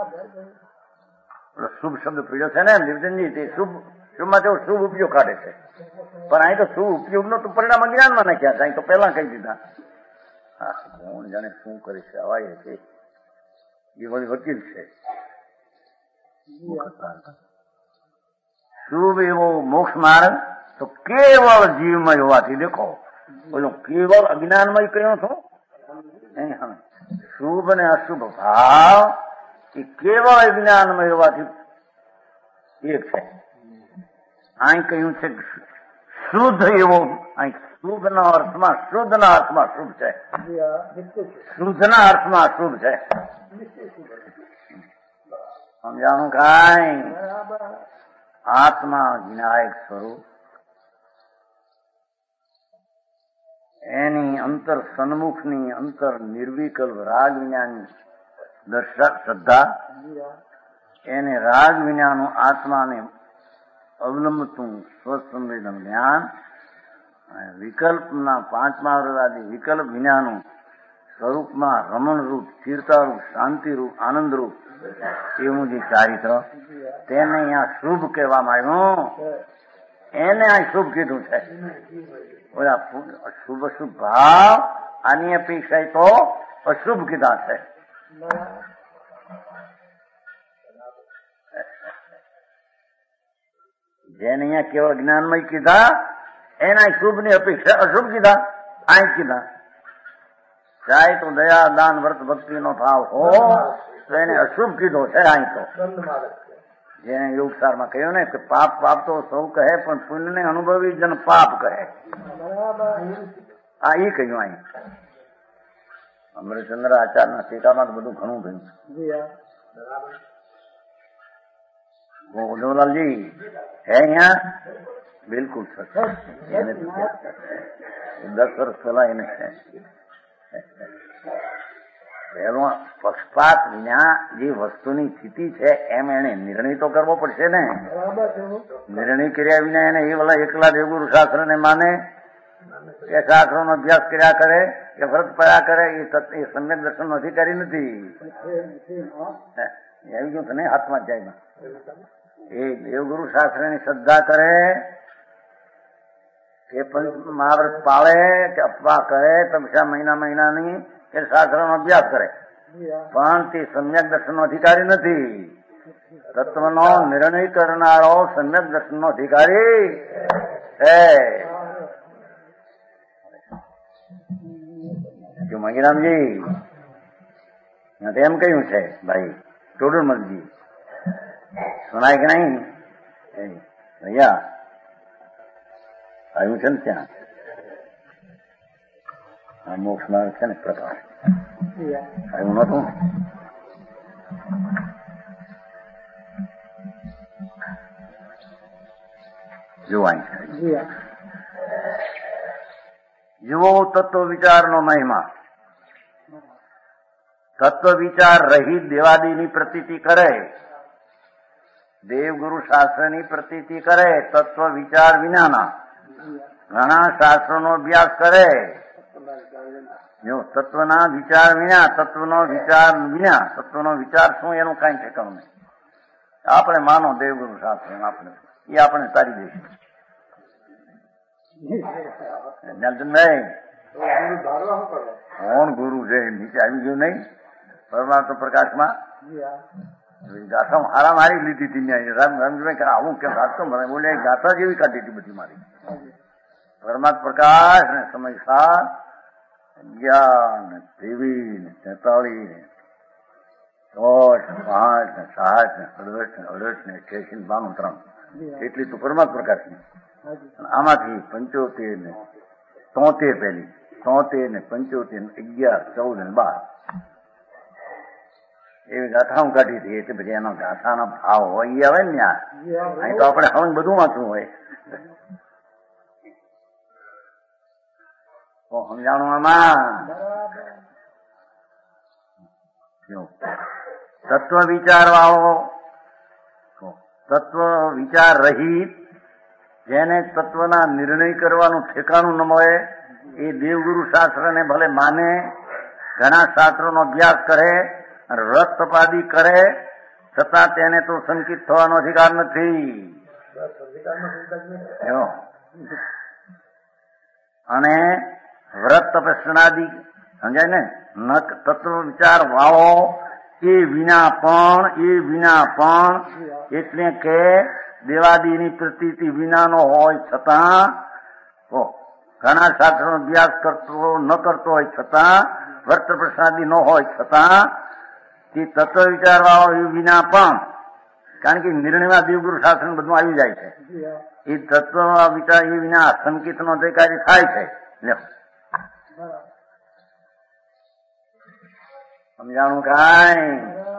શુભ શબ્દ પીડ્યો છે ને નિર્જનજી, તે શુભમાં તેઓ શુભ ઉપયોગ કાઢે છે. પણ અહીં તો શુભ ઉપયોગનો તો પરિણામ અજ્ઞાનમાં નાખ્યા છે. અહીં તો પહેલા કહી દીધા. કોણ જાણે શું કરે છે. આવા છે એ વળી વકીલ છે. શુભ એવો મોક્ષ માર્ગ તો કેવળ જીવમય હોવાથી, દેખો બોલો કેવળ અજ્ઞાનમય કયો છો. શુભ અને અશુભ ભાવ એ કેવળ અજ્ઞાનમય હોવાથી એક છે. અહીં કહ્યું છે શુદ્ધ એવો, અહીં શુભના અર્થમાં, શુદ્ધના અર્થમાં શુભ છે, શુદ્ધના અર્થમાં શુભ છે. સમજાણું કાંઈ? આત્મા વિનાયક સ્વરૂપ, એની અંતર સન્મુખની અંતર નિર્વિકલ્પ રાગ વિનાની શ્રદ્ધા, એને રાગ વિનાનું આત્માને અવલંબતું સ્વસંવેદન જ્ઞાન, વિકલ્પના 5મા વરદાદી વિકલ્પ વિનાનું સ્વરૂપમાં રમણરૂપ, સ્થિરતારૂપ, શાંતિરૂપ, આનંદરૂપ એવું જે ચારિત્ર, તેને અહીંયા શુભ કહેવામાં આવ્યું. એને આ શુભ કીધું છે. ઓલા શુભ અશુભ ભાવ આની અપેક્ષા તો અશુભ કીધા છે. જેને અહીંયા કેવળ જ્ઞાનમય કીધા એના શુભ ની અપેક્ષા અશુભ કીધા. આ કીધા ચાહે તો દયા દાન વ્રત ભક્તિ નો ભાવ હો તો એને અશુભ કીધો છે. અહીં તો જેને યોગસારમાં કહ્યું ને કે પાપ પાપ તો સૌ કહે પણ પુણ્યને અનુભવી જન પાપ કહે. આ એ કહ્યું અહીં. અમૃતચંદ્ર આચાર્યના ટીકામાં તો બધું ઘણું કહ્યું. ગોલાલજી હે અહીંયા બિલકુલ સર. 10 વર્ષ પહેલા એને પહેલો પક્ષપાત વિના જે વસ્તુની સ્થિતિ છે એમ એને નિર્ણય તો કરવો પડશે ને. નિર્ણય કર્યા વિના એને એ વાળા એકલા દેવગુરુ શાસ્ત્ર ને માને કે શાસ્ત્રો નો અભ્યાસ કર્યા કરે કે વ્રત પડ્યા કરે એ સમ્યક દર્શન નો અધિકારી નથી. આવી ગયું છે ને હાથમાં જાય. એ દેવગુરુ શાસ્ત્ર ની શ્રદ્ધા કરે કે પંચ મહાવ્રત પાળે કે અપવા કરે તપસ્યા મહિનાની કે શાસ્ત્ર નો અભ્યાસ કરે પણ તે સમ્યક દર્શન નો અધિકારી નથી. તત્વનો નિર્ણય કરનારો સમ્યક દર્શન નો અધિકારી છે. જો મગીરામજી એમ કહ્યું છે ભાઈ ટોડરમલજી સુનાય કે નહીં ભૈયા આવ્યું છે ને ત્યાં મોક્ષ માર્ગ છે ને પ્રકાશ આવ્યું નતું. જોવાય જુઓ તત્વ વિચારનો મહિમા. તત્વ વિચાર રહિત દેવાદીની પ્રતીતિ કરે, દેવગુરુ શાસ્ત્રની પ્રતીતિ કરે, તત્વ વિચાર વિનાના ઘણા શાસ્ત્રોનો અભ્યાસ કરે. જો તત્વના વિચાર વિના, તત્વનો વિચાર શું એનું કઈ ઠેકાણું નહીં. આપણે માનો દેવગુરુ શાસ્ત્ર આપણે એ આપણે તારી દઈશું. નહીં કોણ ગુરુ છે નીચે આવી ગયું નહીં પરમાત્મા પ્રકાશમાં ગાથા હારા મારી લીધી હતી રામજીભાઈ આવું કેમ ગાતો મને બોલે ગાથા જેવી કાઢી હતી બધી મારી પરમાત્મા પ્રકાશ ને સમય 7 11 23 ને 43 ને 5 ને 7 ને 68 ને 88 ને 92 એટલી તો પરમાત્મા પ્રકાશની આમાંથી 75 ને 73 પહેલી 73 ને 75 ને 11 14 ને 12 એવી ગાથા કાઢી હતી. એટલે પછી એનો ગાથાનો ભાવ હોય આવે ને અહીં તો આપણે હવે બધું વાંચવું હોય. સમજાણું આમાં તત્વ વિચાર વાળો તત્વ વિચાર રહિત જેને તત્વના નિર્ણય કરવાનું ઠેકાણું ન મળે એ દેવગુરુ શાસ્ત્રને ભલે માને, ઘણા શાસ્ત્રોનો અભ્યાસ કરે, રસ તપાદી કરે, છતાં તેને તો સંકિત થવાનો અધિકાર નથી. અને વ્રત તપસ્યાદી સમજાય ને તત્વ વિચાર વાળો એ વિના પણ એટલે કે દેવાદીની પ્રતીતિ વિનાનો હોય છતાં ઘણા શાસ્ત્રનો અભ્યાસ ન કરતો હોય છતાં વ્રત પ્રસાદી ન હોય છતાં તે તત્વ વિચાર વાળો એ વિના પણ, કારણ કે નિર્ણયમાં દેવગુરુ શાસ્ત્ર બધું આવી જાય છે, એ તત્વ વિચાર એ વિના સંકિતનો અધિકારી થાય છે. સમજાણું કાંઈ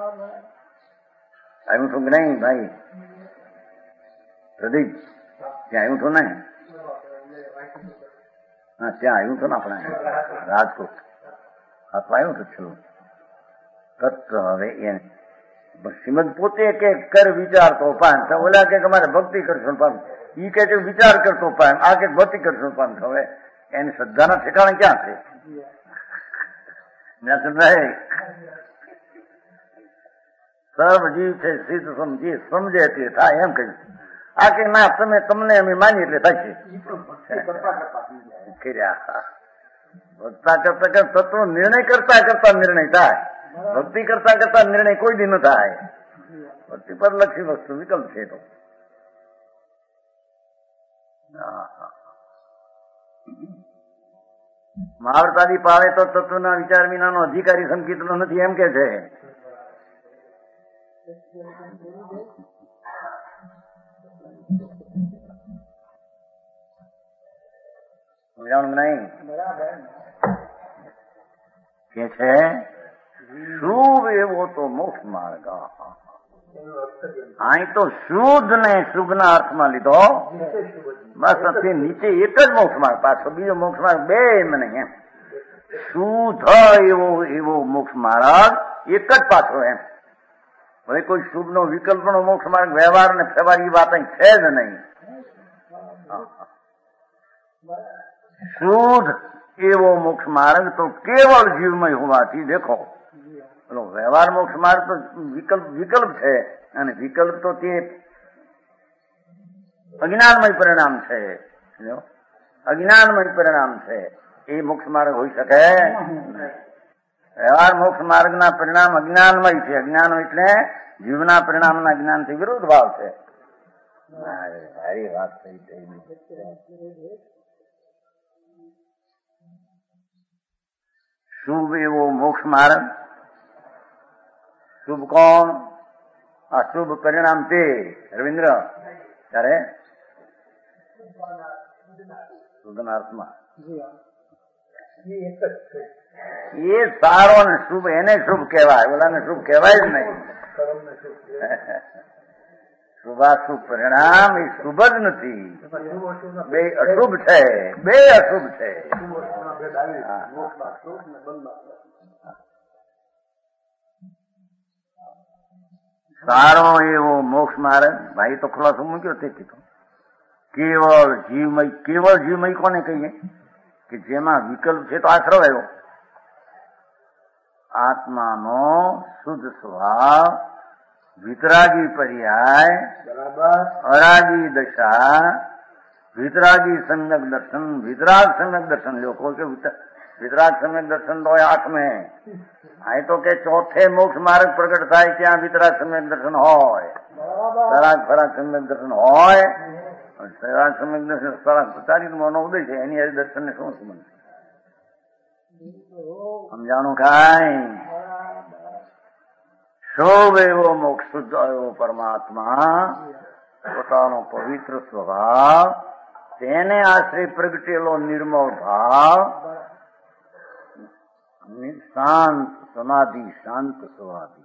આવ્યું છું કે નહીં ભાઈ પ્રદીપ? ત્યાં આવ્યું છું ને? હા ત્યાં આવ્યું છું ને આપણે રાજકોટ. હા તો આવ્યું છું છું તત્વ. હવે એ શ્રીમદ પોતે કે કર વિચાર તો પાન, ઓલા કે અમારે ભક્તિ કરશો પાન, ઈ કે વિચાર કરતો પાન, આ કે ભક્તિ કરશો પાન. હવે એની શ્રદ્ધાના ઠેકાણે ક્યાં છે? સર્વ જીવ છે સિદ્ધ સમજે તે થાય એમ કહ્યું. આ કે ના તમને અમે માની એટલે થાય છે. ભક્તા કરતા તત્વ નિર્ણય કરતા નિર્ણય થાય, ભક્તિ કરતા નિર્ણય કોઈ દી ન થાય. ભક્તિ પર લક્ષી વસ્તુ વિકલ્પ છે. તો મહાવતાદી પાવે તો તત્વના વિચાર વિનાનો અધિકારી સંકિતનો નથી એમ કે છે. સમજાણું નહીં? કે છે શુભ એવો તો મોક્ષ માર્ગ. અહીં તો શુદ્ધ ને શુભ ના અર્થમાં લીધો. બસ નીચે એક જ મોક્ષ માર્ગ, પાછો બીજો મોક્ષ માર્ગ બે એમ નહીં. એમ શુદ્ધ એવો મોક્ષ માર્ગ એક જ પાછો. એમ હવે કોઈ શુભ નો વિકલ્પ નો મોક્ષ માર્ગ વ્યવહાર ને ફેરવાની વાત અહીં છે જ નહીં. શુદ્ધ એવો મોક્ષ માર્ગ તો કેવળ જીવમય હોવાથી દેખો વ્યવહાર મોક્ષ માર્ગ તો વિકલ્પ છે, અને વિકલ્પ તો તે અજ્ઞાનમય પરિણામ છે. અજ્ઞાનમય પરિણામ છે. એ મોક્ષ માર્ગ હોઈ શકે. વ્યવહાર મોક્ષ માર્ગના પરિણામ અજ્ઞાનમય છે. અજ્ઞાન એટલે જીવના પરિણામના જ્ઞાનથી વિરુદ્ધ ભાવ છે. સારી વાત થઈ. શુભ એવો મોક્ષ માર્ગ. શુભ કોણ? આ શુભ પરિણામ તે રવિન્દ્ર ત્યારે શુભના અર્થમાં એ સારો ને શુભ એને શુભ કહેવાય, ઓલાને શુભ કહેવાય જ નહીં. શુભાશુભ પરિણામ એ શુભ જ નથી, બે અશુભ છે. બે અશુભ છે. સારો એવો મોક્ષ માર્ગ ભાઈ તો ખુલાસો મૂક્યો તે કીધું. કેવળ જીવમય કોને કહીએ? કે જેમાં વિકલ્પ છે તો આશ્રવ આવ્યો. આત્માનો શુદ્ધ સ્વભાવ, વિતરાગી પર્યાય, અરાગી દશા, वितरागी सम्यक दर्शन, वितराग सम्यक दर्शन लो को के वितराग सम्यक दर्शन तो 8 में है। आए तो के चौथे मोक्ष मार्ग प्रकट थाय ત્યાં वितराग सम्यक दर्शन होय, सराग फराग सम्यक दर्शन होय। सराग सम्यक दर्शन सराग प्रचारित मनो उदय છે એની હરી દર્શન ને શું સંબંધ સમજાણું કાંઈ? શુભ એવો મોક્ષ, શુદ્ધ એવો પરમાત્મા, પોતાનો પવિત્ર સ્વભાવ, તેને આશ્રય પ્રગટેલો નિર્મળ ભાવ, શાંત સમાધિ, શાંત સમાધિ,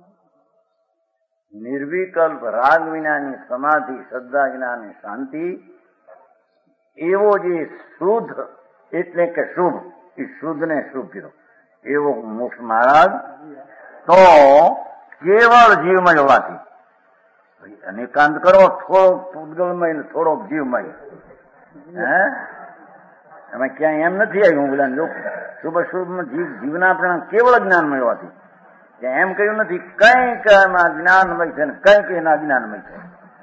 નિર્વિકલ્પ રાગ વિનાની સમાધિ, શ્રદ્ધા જ્ઞાની શાંતિ, એવો જે શુદ્ધ એટલે કે શુભ, એ શુદ્ધ ને શુભ કીધો એવો મોક્ષ માર્ગ તો કેવળ જીવમય હોવાથી, અનેકાંત કરો થોડોક પૂતગલમય ને થોડોક જીવમય, એમાં ક્યાંય એમ નથી આવ્યું બોલા લોકો શુભ શુભ જીવના પરિણામ કેવળ જ્ઞાનમય હોવાથી, ત્યાં એમ કહ્યું નથી કંઈક એમાં જ્ઞાનમય છે ને કંઈક એના જ્ઞાનમય છે.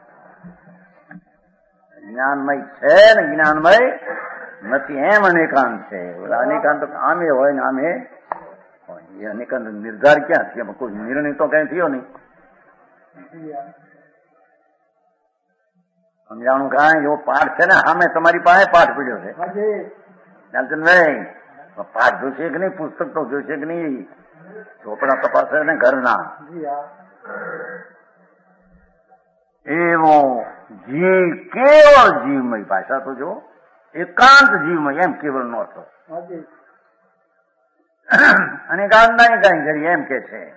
જ્ઞાનમય છે ને જ્ઞાનમય નથી એમ અનેકાંત છે. અનેકાંત આમે હોય ને આમે હોય, એ અનેકાંત નિર્ધાર ક્યાં છે? એમાં કોઈ નિર્ણય તો કઈ થયો નહીં. સમજાણું કાંઈ? એવો પાઠ છે ને સામે તમારી પાસે પાઠ પડ્યો છે ચાલચંદભાઈ, પાઠ જોશે કે નહીં? પુસ્તક તો જોશે કે નહીં? ચોપડા તપાસે ને ઘરના. એવો જીવ કેવળ જીવમય, ભાષા તો જો એકાંત જીવમય, એમ કેવળ નો હતો. અને કાંદાની કઈ કરી એમ કે છે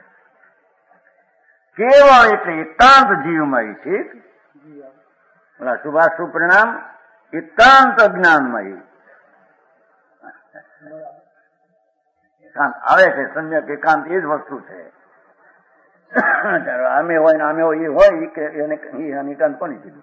કેવળ એટલે એકાંત જીવમય. ઠીક, શુભાશુભ પરિણામ એકાંત જ્ઞાનમય. એકાંત આવે છે સમ્યક એકાંત, એ જ વસ્તુ છે. આમે હોય ને આમે હોય, એ હોય કે એને એકાંત કોને કીધું?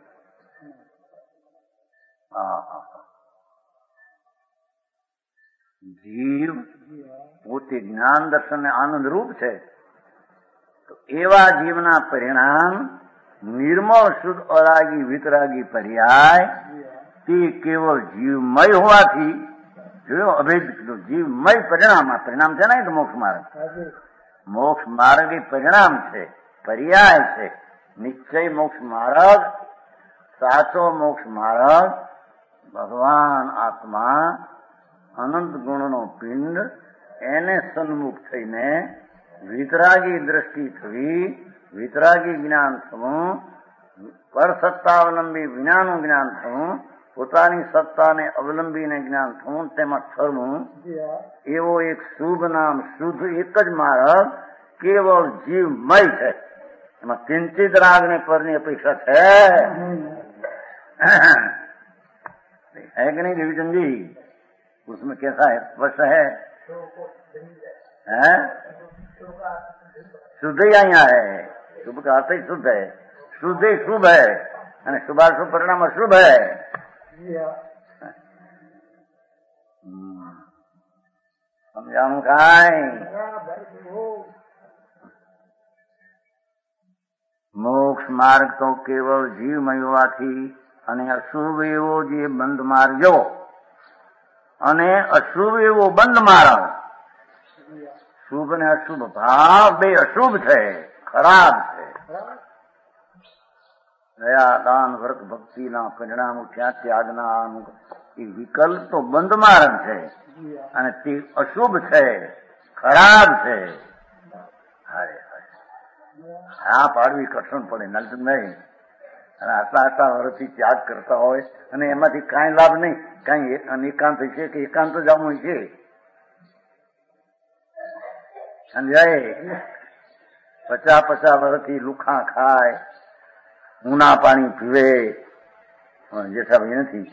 જીવ પોતે જ્ઞાન દર્શન ને આનંદ રૂપ છે, તો એવા જીવના પરિણામ નિર્મળ શુદ્ધ અરાગી વિતરાગી પર્યાય તે કેવળ જીવમય હોવાથી, જોયો અભેદ કીધું, જીવમય પરિણામ. આ પરિણામ છે ને તો મોક્ષ માર્ગ, મોક્ષ માર્ગ એ પરિણામ છે, પર્યાય છે. નિશ્ચય મોક્ષ માર્ગ, સાચો મોક્ષ માર્ગ, ભગવાન આત્મા અનંત ગુણનો પિંડ, એને સન્મુખ થઈને વિતરાગી દ્રષ્ટિ થવી, વિતરાગી જ્ઞાન થવું, પર સત્તા અવલંબી વિનાનું જ્ઞાન થવું, પોતાની સત્તાને અવલંબીને જ્ઞાન થવું, તેમાં ઠરવું, એવો એક શુભ નામ શુદ્ધ એક જ માર્ગ કેવળ જીવમય છે. એમાં કિંચિત રાગ ને પરની અપેક્ષા છે कि नहीं देवीचंद जी? उसमें कैसा है, स्पष्ट है? शुद्ध ही यहाँ है, शुभ का अर्थ ही शुद्ध है, शुद्ध ही शुभ है, અને શુભાશુભ પરિણામ અશુભ है. સમજાણું કાંઈ? મોક્ષ માર્ગ તો કેવળ જીવમય હોવાથી, અને અશુભ એવો જે બંધ માર્ગ જો, અને અશુભ એવો બંધ માર્ગ, શુભ ને અશુભ ભાવ બે અશુભ છે, ખરાબ છે. દયા દાન વર્ગ ભક્તિના પરિણામ ઉઠ્યા, ત્યાગના એ વિકલ્પ તો બંધ માર્ગ છે, અને તે અશુભ છે, ખરાબ છે. હા પાડવી કઠણ પડે નલચંદ નહીં. અને આટલા આટલા વર્ષથી ત્યાગ કરતા હોય અને એમાંથી કાંઈ લાભ નહીં, કાંઈ અનેકાંત છે કે એકાંત જ આવું છે, સમજાય? 50 વર્ષથી લુખા ખાય, ઊના પાણી પીવે, જેઠાભાઈ નથી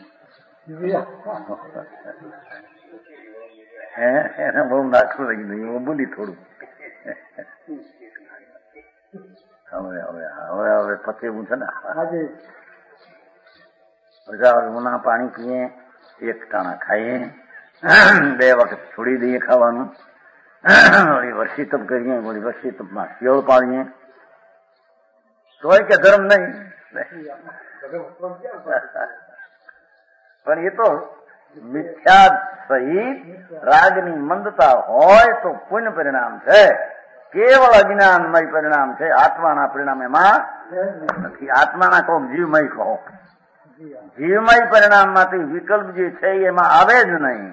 એને બહુ નાખવું રહી ગયું, હું બોલી થોડું. હવે પતેવું છે ને, બધા ઊના પાણી પીએ, એક ટાણા ખાઈએ, 2 વખત છોડી દઈએ ખાવાનું, વળી વર્ષી તપ કરીએ, વળી વર્ષી તપમાં શિયોળ પાડીએ, તોય કે ધર્મ નહીં. પણ એ તો મિથ્યા સહિત રાગની મંદતા હોય તો પુણ્ય પરિણામ છે, કેવળ અજ્ઞાનમય પરિણામ છે. આત્માના પરિણામ એમાં નથી. આત્માના કહો, જીવમય કહો. જીવમય પરિણામમાંથી વિકલ્પ જે છે એમાં આવે જ નહીં.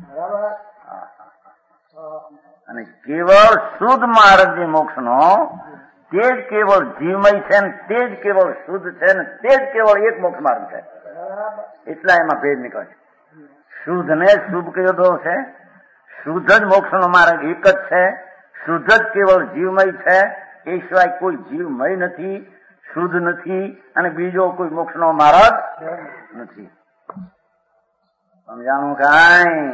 અને કેવળ શુદ્ધ માર્ગ જે મોક્ષનો તે જ કેવળ જીવમય છે ને તે જ કેવળ શુદ્ધ છે ને તે જ કેવળ એક મોક્ષ માર્ગ છે. એટલા એમાં ભેદ નીકળે છે. શુદ્ધ ને શુભ કયો છે? શુદ્ધ જ મોક્ષનો માર્ગ એક જ છે. શુદ્ધ જ કેવળ જીવમય છે. એ સિવાય કોઈ જીવમય નથી, શુદ્ધ નથી અને બીજો કોઈ મોક્ષનો માર્ગ નથી. સમજાણું કાંઈ?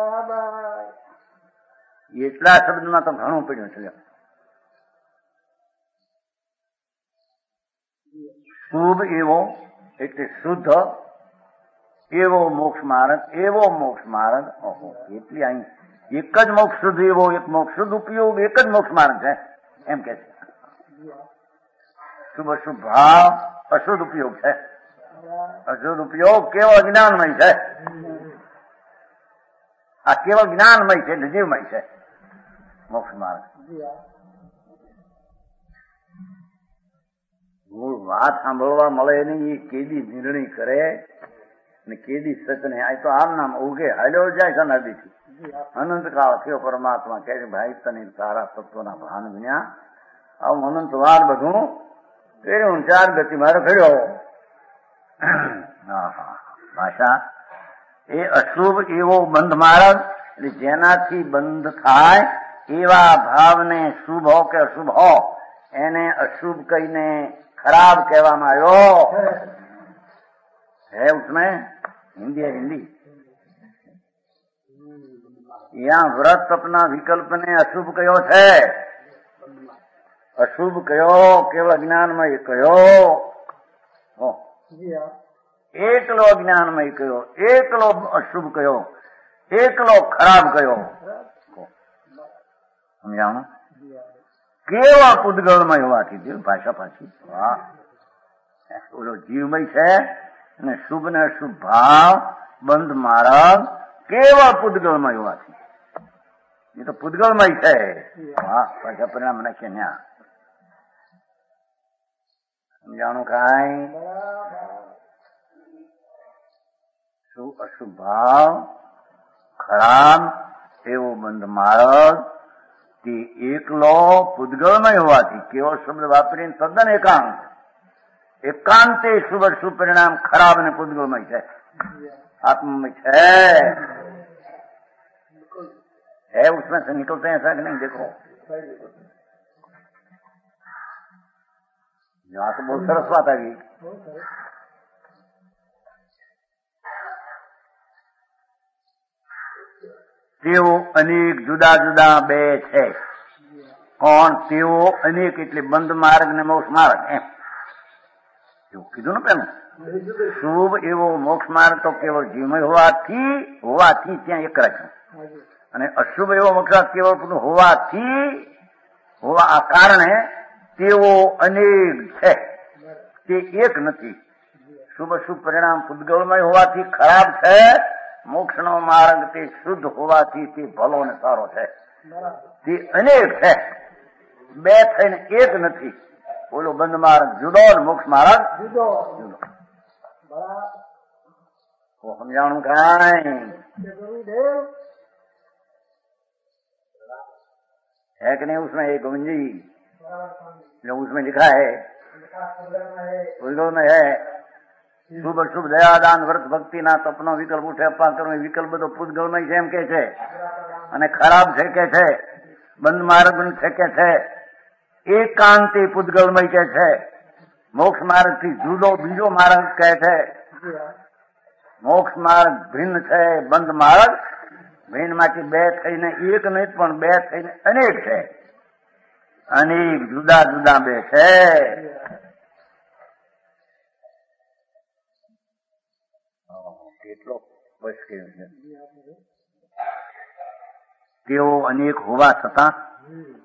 એટલા શબ્દમાં તો ઘણું પડ્યું છે. શુભ એવો એટલે શુદ્ધ એવો મોક્ષ માર્ગ, એવો મોક્ષ માર્ગ. ઓહો, એટલી અહીં એક જ મોક્ષ શુદ્ધ એવો, એક મોક્ષ શુદ્ધ ઉપયોગ, એક જ મોક્ષ માર્ગ છે એમ કે છે. શુભ અશુભ ભાવ અશુદ્ધ ઉપયોગ છે. અશુદ્ધ ઉપયોગ કેવળ જ્ઞાનમય છે. આ કેવળ જ્ઞાનમય છે એટલે જીવમય છે મોક્ષ માર્ગ. મૂળ વાત સાંભળવા મળે નહીં, એ કેદી નિર્ણય કરે ને કેદી સચને. આ તો આમ નામ ઉગે હાલ્યો જાય છે નદીથી. અનંતકાળ થયો પરમાત્મા કહે છે, ભાઈ તને તારા તત્વના ભાન વિના આવું અનંતવાર બધું કર્યું. 4 ગતિ મારો કર્યો. ભાષા એ અશુભ એવો બંધ માર્ગ, એટલે જેનાથી બંધ થાય એવા ભાવને શુભ હો કે અશુભ હો એને અશુભ કહીને खराब कहવામાં આવ્યો है. उसमें हिंदी है, हिंदी. यहाँ व्रत अपना विकल्प ने अशुभ कहो है, अशुभ कहो केवल अज्ञानमय कहो. एकलो अज्ञानमय कहो, एकलो अशुभ कहो, एकलो खराब कहो. समझाणो? કેવા પૂતગળમય હોવાથી ભાષા પાછી. વાહ, ઓલો જીવમય છે અને શુભ ને અશુભ ભાવ બંધ માર્ગ કેવા પૂતગળમય હોવાથી. એ તો પૂતગળમય છે. વાહ, ભાષા પરિણામ નાખીએ ન્યા. સમજાણું કાંઈ? શુભ અશુભ ભાવ ખરાબ એવો બંધ માર્ગ તે એકલો પૂતગળમય હોવાથી કેવો શબ્દ વાપરીને તદ્દન એકાંત, એકાંતે શુભ શુભ પરિણામ ખરાબ અને પૂતગળમય છે. आत्मा में है उसमें से निकलते हैं ऐसा कि नहीं? देखो यहाँ तो बहुत सरस बात आ गई. તેઓ અનેક જુદા જુદા બે છે. કોણ? તેઓ અનેક એટલે બંધ માર્ગ ને મોક્ષ માર્ગ એમ એવું કીધું ને પેલું. શુભ એવો મોક્ષ માર્ગ તો કેવળ જીવમય હોવાથી ત્યાં એક રાખ્યું, અને અશુભ એવો મોક્ષ કેવળ હોવાથી હોવા આ કારણે તેઓ અનેક છે, તે એક નથી. શુભ અશુભ પરિણામ પૂતગળમય હોવાથી ખરાબ છે, મોક્ષનો માર્ગ તે શુદ્ધ હોવાથી તે ભલો ને સારો છે. તે અનેક છે, બે થઈને એક નથી. ઓલો બંધ માર્ગ જુદો, મોક્ષ માર્ગ જુદો. સમજાણું કાંઈ? है कि नहीं? उसमें एक गोविंद जी जो उसमें लिखा है में है શુભ અશુભ દયાદાન વ્રત ભક્તિ ના તપનો વિકલ્પ ઉઠે અપા કરો. વિકલ્પ બધો પૂતગળમય છે એમ કે છે, અને ખરાબ છે કે છે, બંધ માર્ગ છે કે છે, એકાંતે પૂતગળમય કે છે. મોક્ષ માર્ગ થી જુદો બીજો માર્ગ કહે છે. મોક્ષ માર્ગ ભિન્ન છે, બંધ માર્ગ ભિન્ન માંથી બે થઈને એક નહીં પણ બે થઈને અનેક છે. અનેક જુદા જુદા બે છે. કેટલો બસ કેવું છે. તેઓ અનેક હોવા છતાં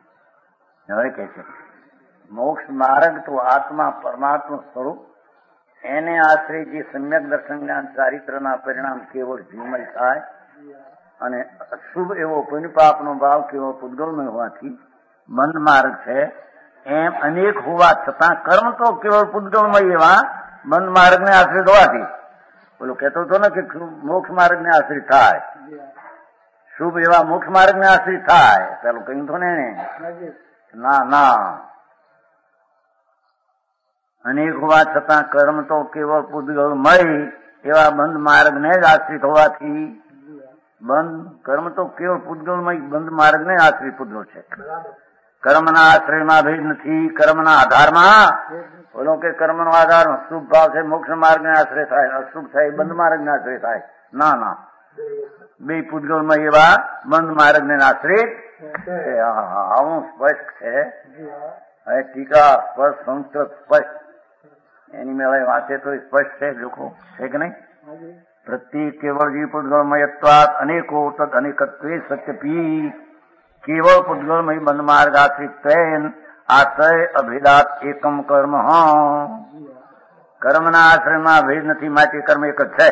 હવે કે છે મોક્ષ માર્ગ તો આત્મા પરમાત્મા સ્વરૂપ એને આશ્રય જે સમ્યક દર્શન જ્ઞાન ચારિત્રના પરિણામ કેવળ જીવમય થાય અને અશુભ એવો પુણ્ય પાપનો ભાવ કેવો પૂતગલમય હોવાથી બંધ માર્ગ છે. એમ અનેક હોવા છતાં કર્મ તો કેવળ પૂતગલમય એવા બંધ માર્ગને આશ્રિત હોવાથી બોલો કહેતો હતો ને કે મોક્ષ માર્ગને આશ્રિત થાય, શુભ એવા મોક્ષ માર્ગને આશ્રિત થાય. પેલું કહ્યું તો ને ના ના, અનેક હોવા છતાં કર્મ તો કેવળ પૂતગલમય એવા બંધ માર્ગને જ આશ્રિત હોવાથી કર્મ તો કેવળ પૂતગલમય બંધ માર્ગને આશ્રિત પૂતગલ છે. કર્મના આશ્રયમાં ભેદ નથી, કર્મના આધારમાં બોલો કે કર્મનો આધાર શુભ ભાવ છે, મોક્ષ માર્ગને આશ્રય થાય, અશુભ થાય બંધ માર્ગને આશ્રય થાય. ના ના, બે પૂતગલમય એવા બંધ માર્ગને આશ્રિત છે. આવું સ્પષ્ટ છે. હવે ટીકા સ્પષ્ટ, સંસ્કૃત સ્પષ્ટ, એની મેળે વાંચે તો સ્પષ્ટ છે. લોકો છે કે નહીં? પ્રત્યેક કેવળ જીવ પૂતગલમયત્વાત અનેકો તદ અનેકત્વે સત્યપી કેવળ પૂતગલમય બંધ માર્ગ આશ્રિત આશ્રય અભેદાત એકમ કર્મ. કર્મના આશ્રયમાં ભેદ નથી, માટે કર્મ એક જ છે.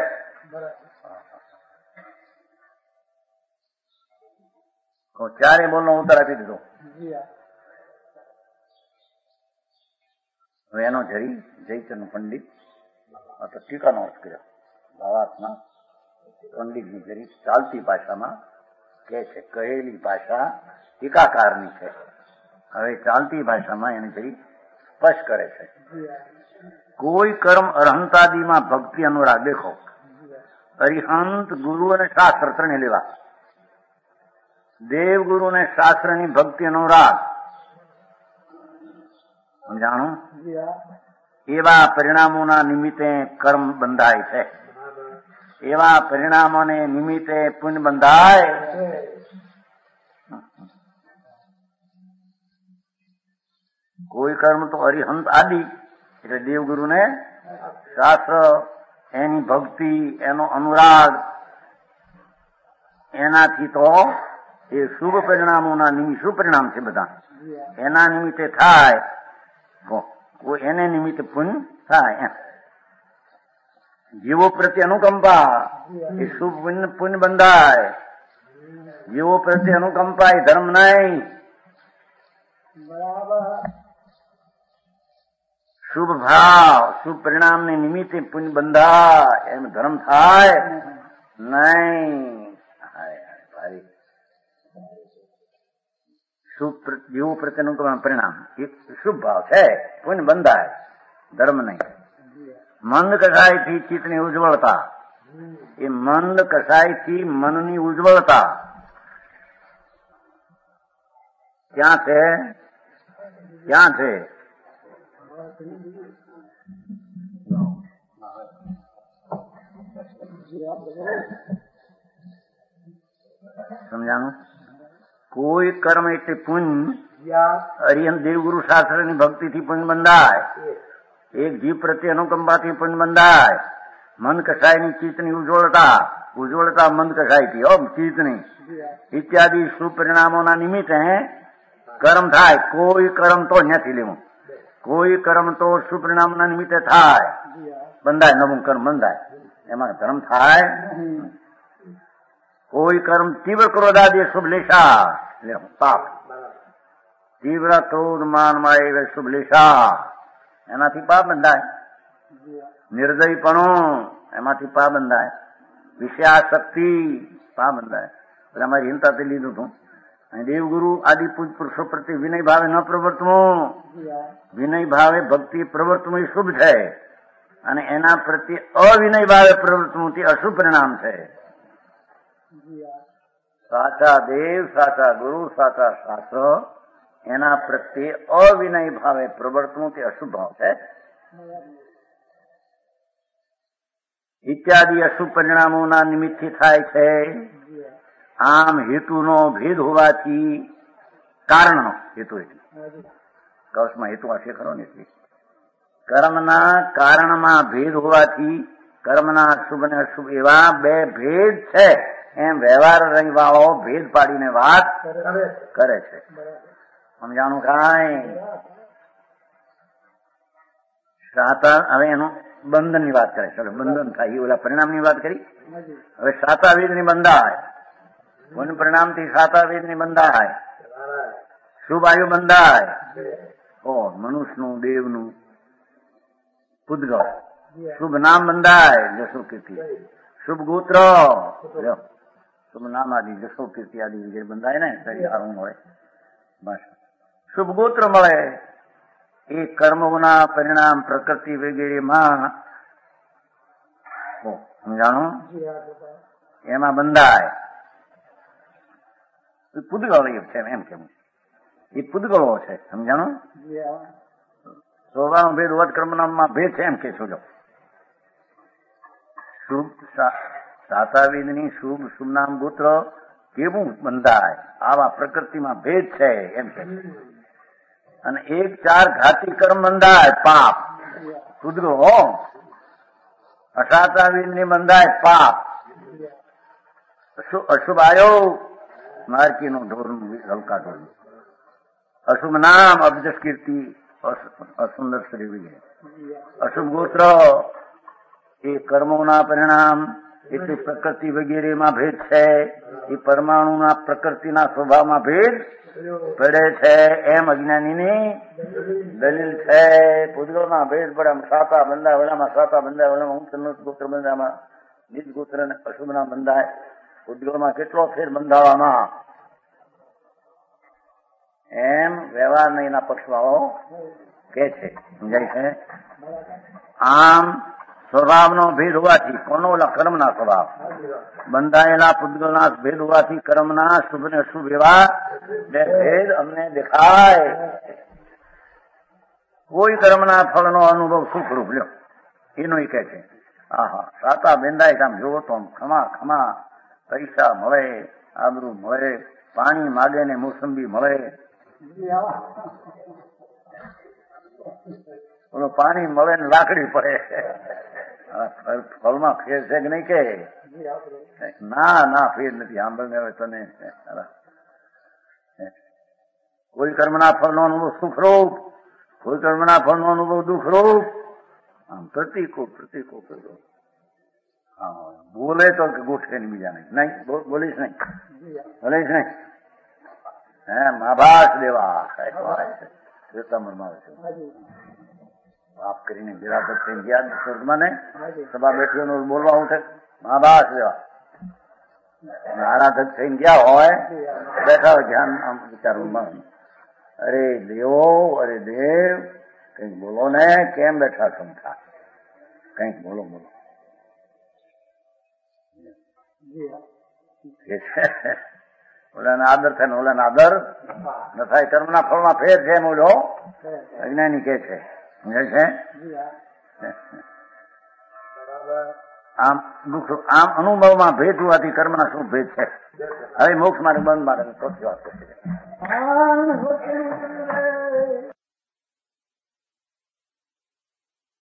ચારે બોલનો ઉત્તર આપી દીધો. હવે એનો જરી જયચંદ પંડિત ટીકાનો અર્થ કર્યો. ભાવાર્થમાં પંડિતની જરી ચાલતી ભાષામાં કે છે, કહેલી ભાષા ટીકાકારની છે. હવે ચાલતી ભાષામાં એને જરી સ્પષ્ટ કરે છે. કોઈ કર્મ અરહંતાદિમાં ભક્તિ અનુરાગ. દેખો, અરિહંત ગુરુ અને શાસ્ત્ર ત્રણે લેવા. દેવ ગુરુ ને શાસ્ત્રની ભક્તિ અનુરાગ સમજાણું? એવા પરિણામોના નિમિત્તે કર્મ બંધાય છે. એવા પરિણામોને નિમિત્તે પુણ્ય બંધાય. કોઈ કર્મ તો અરિહંત આદિ એટલે દેવગુરુ ને શાસ્ત્ર, એની ભક્તિ, એનો અનુરાગ, એનાથી તો એ શુભ પરિણામોના નિમિત્ત, શુભ પરિણામ છે બધા, એના નિમિત્તે થાય. એને નિમિત્તે પુણ્ય થાય. જીવો પ્રત્યે અનુકંપા એ શુભ પુણ્ય બંધાય. જીવો પ્રત્યે અનુકંપા એ ધર્મ નહીં. શુભ ભાવ, શુભ પરિણામ ને નિમિત્તે પુણ્ય બંધાય, એમ ધર્મ થાય નહીં. જીવો પ્રત્યેનું પરિણામ એક શુભ ભાવ છે, પુણ્ય બંધાય, ધર્મ નહીં. મંદ કસાયથી ચિત્તની ઉજ્જવળતા, એ મંદ કસાયથી મનની ઉજ્જવળતા ક્યાં છે? ક્યાં છે? સમજાણું? કોઈ કર્મ એટલે પુણ્ય અરિહંત દેવગુરુ શાસ્ત્રની ભક્તિથી પુણ્ય બંધાય. એક જીવ પ્રત્યે અનુકંપાથી પુણ્ય બંધાય. મન કસાયની ચિત્તની ઉજ્જવળતા, ઉજ્જવળતા મંદ કસાયથી ચિત્તની ઇત્યાદિ શુભ પરિણામોના નિમિત્તે કર્મ થાય. કોઈ કર્મ તો અહીંયાથી લેવું, કોઈ કર્મ તો શુભ પરિણામના નિમિત્તે થાય, બંધાય, નવું કર્મ બંધાય, એમાં ધર્મ થાય. કોઈ કર્મ તીવ્ર ક્રોધાદિ શુભ લેશા, પાપ, તીવ્ર ક્રોધ માનમાં શુભ લેશા, એનાથી પાપ બંધાય. નિર્દયપણું, એમાંથી પાપ બંધાય. વિષયાશક્તિ, પાપ બંધાય. એટલે અમારી હિંતાથી લીધું હતું. દેવગુરુ આદિ પૂજ પુરુષો પ્રત્યે વિનય ભાવે ન પ્રવર્તવું. વિનય ભાવે ભક્તિ પ્રવર્તવું એ શુભ છે, અને એના પ્રત્યે અવિનય ભાવે પ્રવર્તવું તે અશુભ પરિણામ છે. સાચા દેવ, સાચા ગુરુ, સાચા શાસ્ત્ર, એના પ્રત્યે અવિનય ભાવે પ્રવર્તવું તે અશુભ ભાવ છે. ઇત્યાદિ અશુભ પરિણામોના નિમિત્તથી થાય છે. આમ હેતુનો ભેદ હોવાથી કારણનો હેતુ, એટલે કૌશમાં હેતુ હશે ખરો ને, એટલે કર્મના કારણમાં ભેદ હોવાથી કર્મના અશુભ અને અશુભ એવા બે ભેદ છે, એમ વ્યવહાર વાળો ભેદ પાડીને વાત કરે છે. સમજાણું કાંઈ? હવે એનું બંધનની વાત કરે. ચલો બંધન થાય એ ઓલા પરિણામની વાત કરી. હવે સાતાવેદની બંધાય, પુણ્ય પરિણામથી સાતાવેદની બંધાય, શુભ આયુ બંધાય. મનુષ્યનું, દેવનું, પૂતગળ, શુભ નામ બંધાય, જશો કીર્તિ, શુભ ગોત્ર, શુભ નામ આદિ, જશો કીર્તિ આદિ જે બંધાય ને સારું મળે. બસ શુભ ગોત્ર મળે એ કર્મોના પરિણામ પ્રકૃતિ વગેરેમાં સમજાણું એમાં બંધાય. પૂતગળ છે એમ કેવું, એ પૂતગળો છે. સમજાણું? સ્વભાવ ભેદ વધ કર્મનામમાં ભેદ છે એમ કે છો. શુભ સાતાવિદની શુભ શુભ નામ ગોત્ર કેવું બંધાય, આવા પ્રકૃતિમાં ભેદ છે એમ કે. અને 1-4 ઘાતી કર્મ બંધાય, પાપ પૂતગળો. અસાતાવિદની બંધાય પાપ, અશુભ આયો માર્કીનું ઢોરનું હલકા ઢોરનું, અશુભ નામ અબજસ કીર્તિ અસુંદર શ્રી વગેરે, અશુભ ગોત્ર એ કર્મોના પરિણામ એટલે પ્રકૃતિ વગેરેમાં ભેદ છે. એ પરમાણુના પ્રકૃતિના સ્વભાવમાં ભેદ પડે છે એમ અજ્ઞાનીની દલીલ છે. પૂતગળમાં ભેદ પડે, સાતા બંધાય, ઓલામાં સાતા બંધાય, ઓલામાં ઊંચ ગોત્ર બંધાયમાં નીચ ગોત્ર ને અશુભ નામ બંધાય. પૂતગળમાં કેટલો ફેર બંધાવામાં એમ વ્યવહાર એના પક્ષવાળો કે છે. સમજાય છે? આમ સ્વભાવનો ભેદ હોવાથી, કોનો? ઓલા કર્મના સ્વભાવ બંધાયેલા પૂતગળના ભેદ હોવાથી કર્મના શુભ ને અશુભ એવા બે ભેદ અમને દેખાય. કોઈ કર્મના ફળનો અનુભવ સુખરૂપ લ્યો એનો એ કે છે. સાતા બેંદાય કામ જોવો તો ખમા ખમા પૈસા મળે, આબરૂ મળે, પાણી માગે ને મોસંબી મળે. ઓલો પાણી મળે ને લાકડી પડે. ફળમાં ફેર છે કે નહીં કે? ના ફેર નથી. સાંભળને હવે તને કોઈ કર્મના ફળનો અનુભવ સુખરૂપ, કોઈ કર્મના ફળનો અનુભવ દુઃખરૂપ. આમ પ્રતિકો બોલે તો ગોઠવે નહીં બીજા નહીં બોલીશ નહીં, બોલીશ નહીં. આભાસ દેવા બાપ કરીને બિરાદત થઈ ગયા સ્વર્ગમાં ને સભા બેઠી બોલવા હું છે મહાભાસ દેવા આરાધક થઈને ગયા હોય, બેઠા હોય ધ્યાન આમ વિચારવું, અરે દેવો, અરે દેવ કઈક બોલો ને, કેમ બેઠા સમથા, કઈક બોલો. ઓલાના આદર થાય ને ઓલાના આદર ન થાય. કર્મના ફળમાં ફેર છે એમ ઓલો અજ્ઞાની કે છે. સમજાય છે? આમ દુઃખ, આમ અનુભવમાં ભેદ હોવાથી કર્મના શું ભેદ છે. હવે મોક્ષ મારે બંધ મારે ચોથી વાત છે.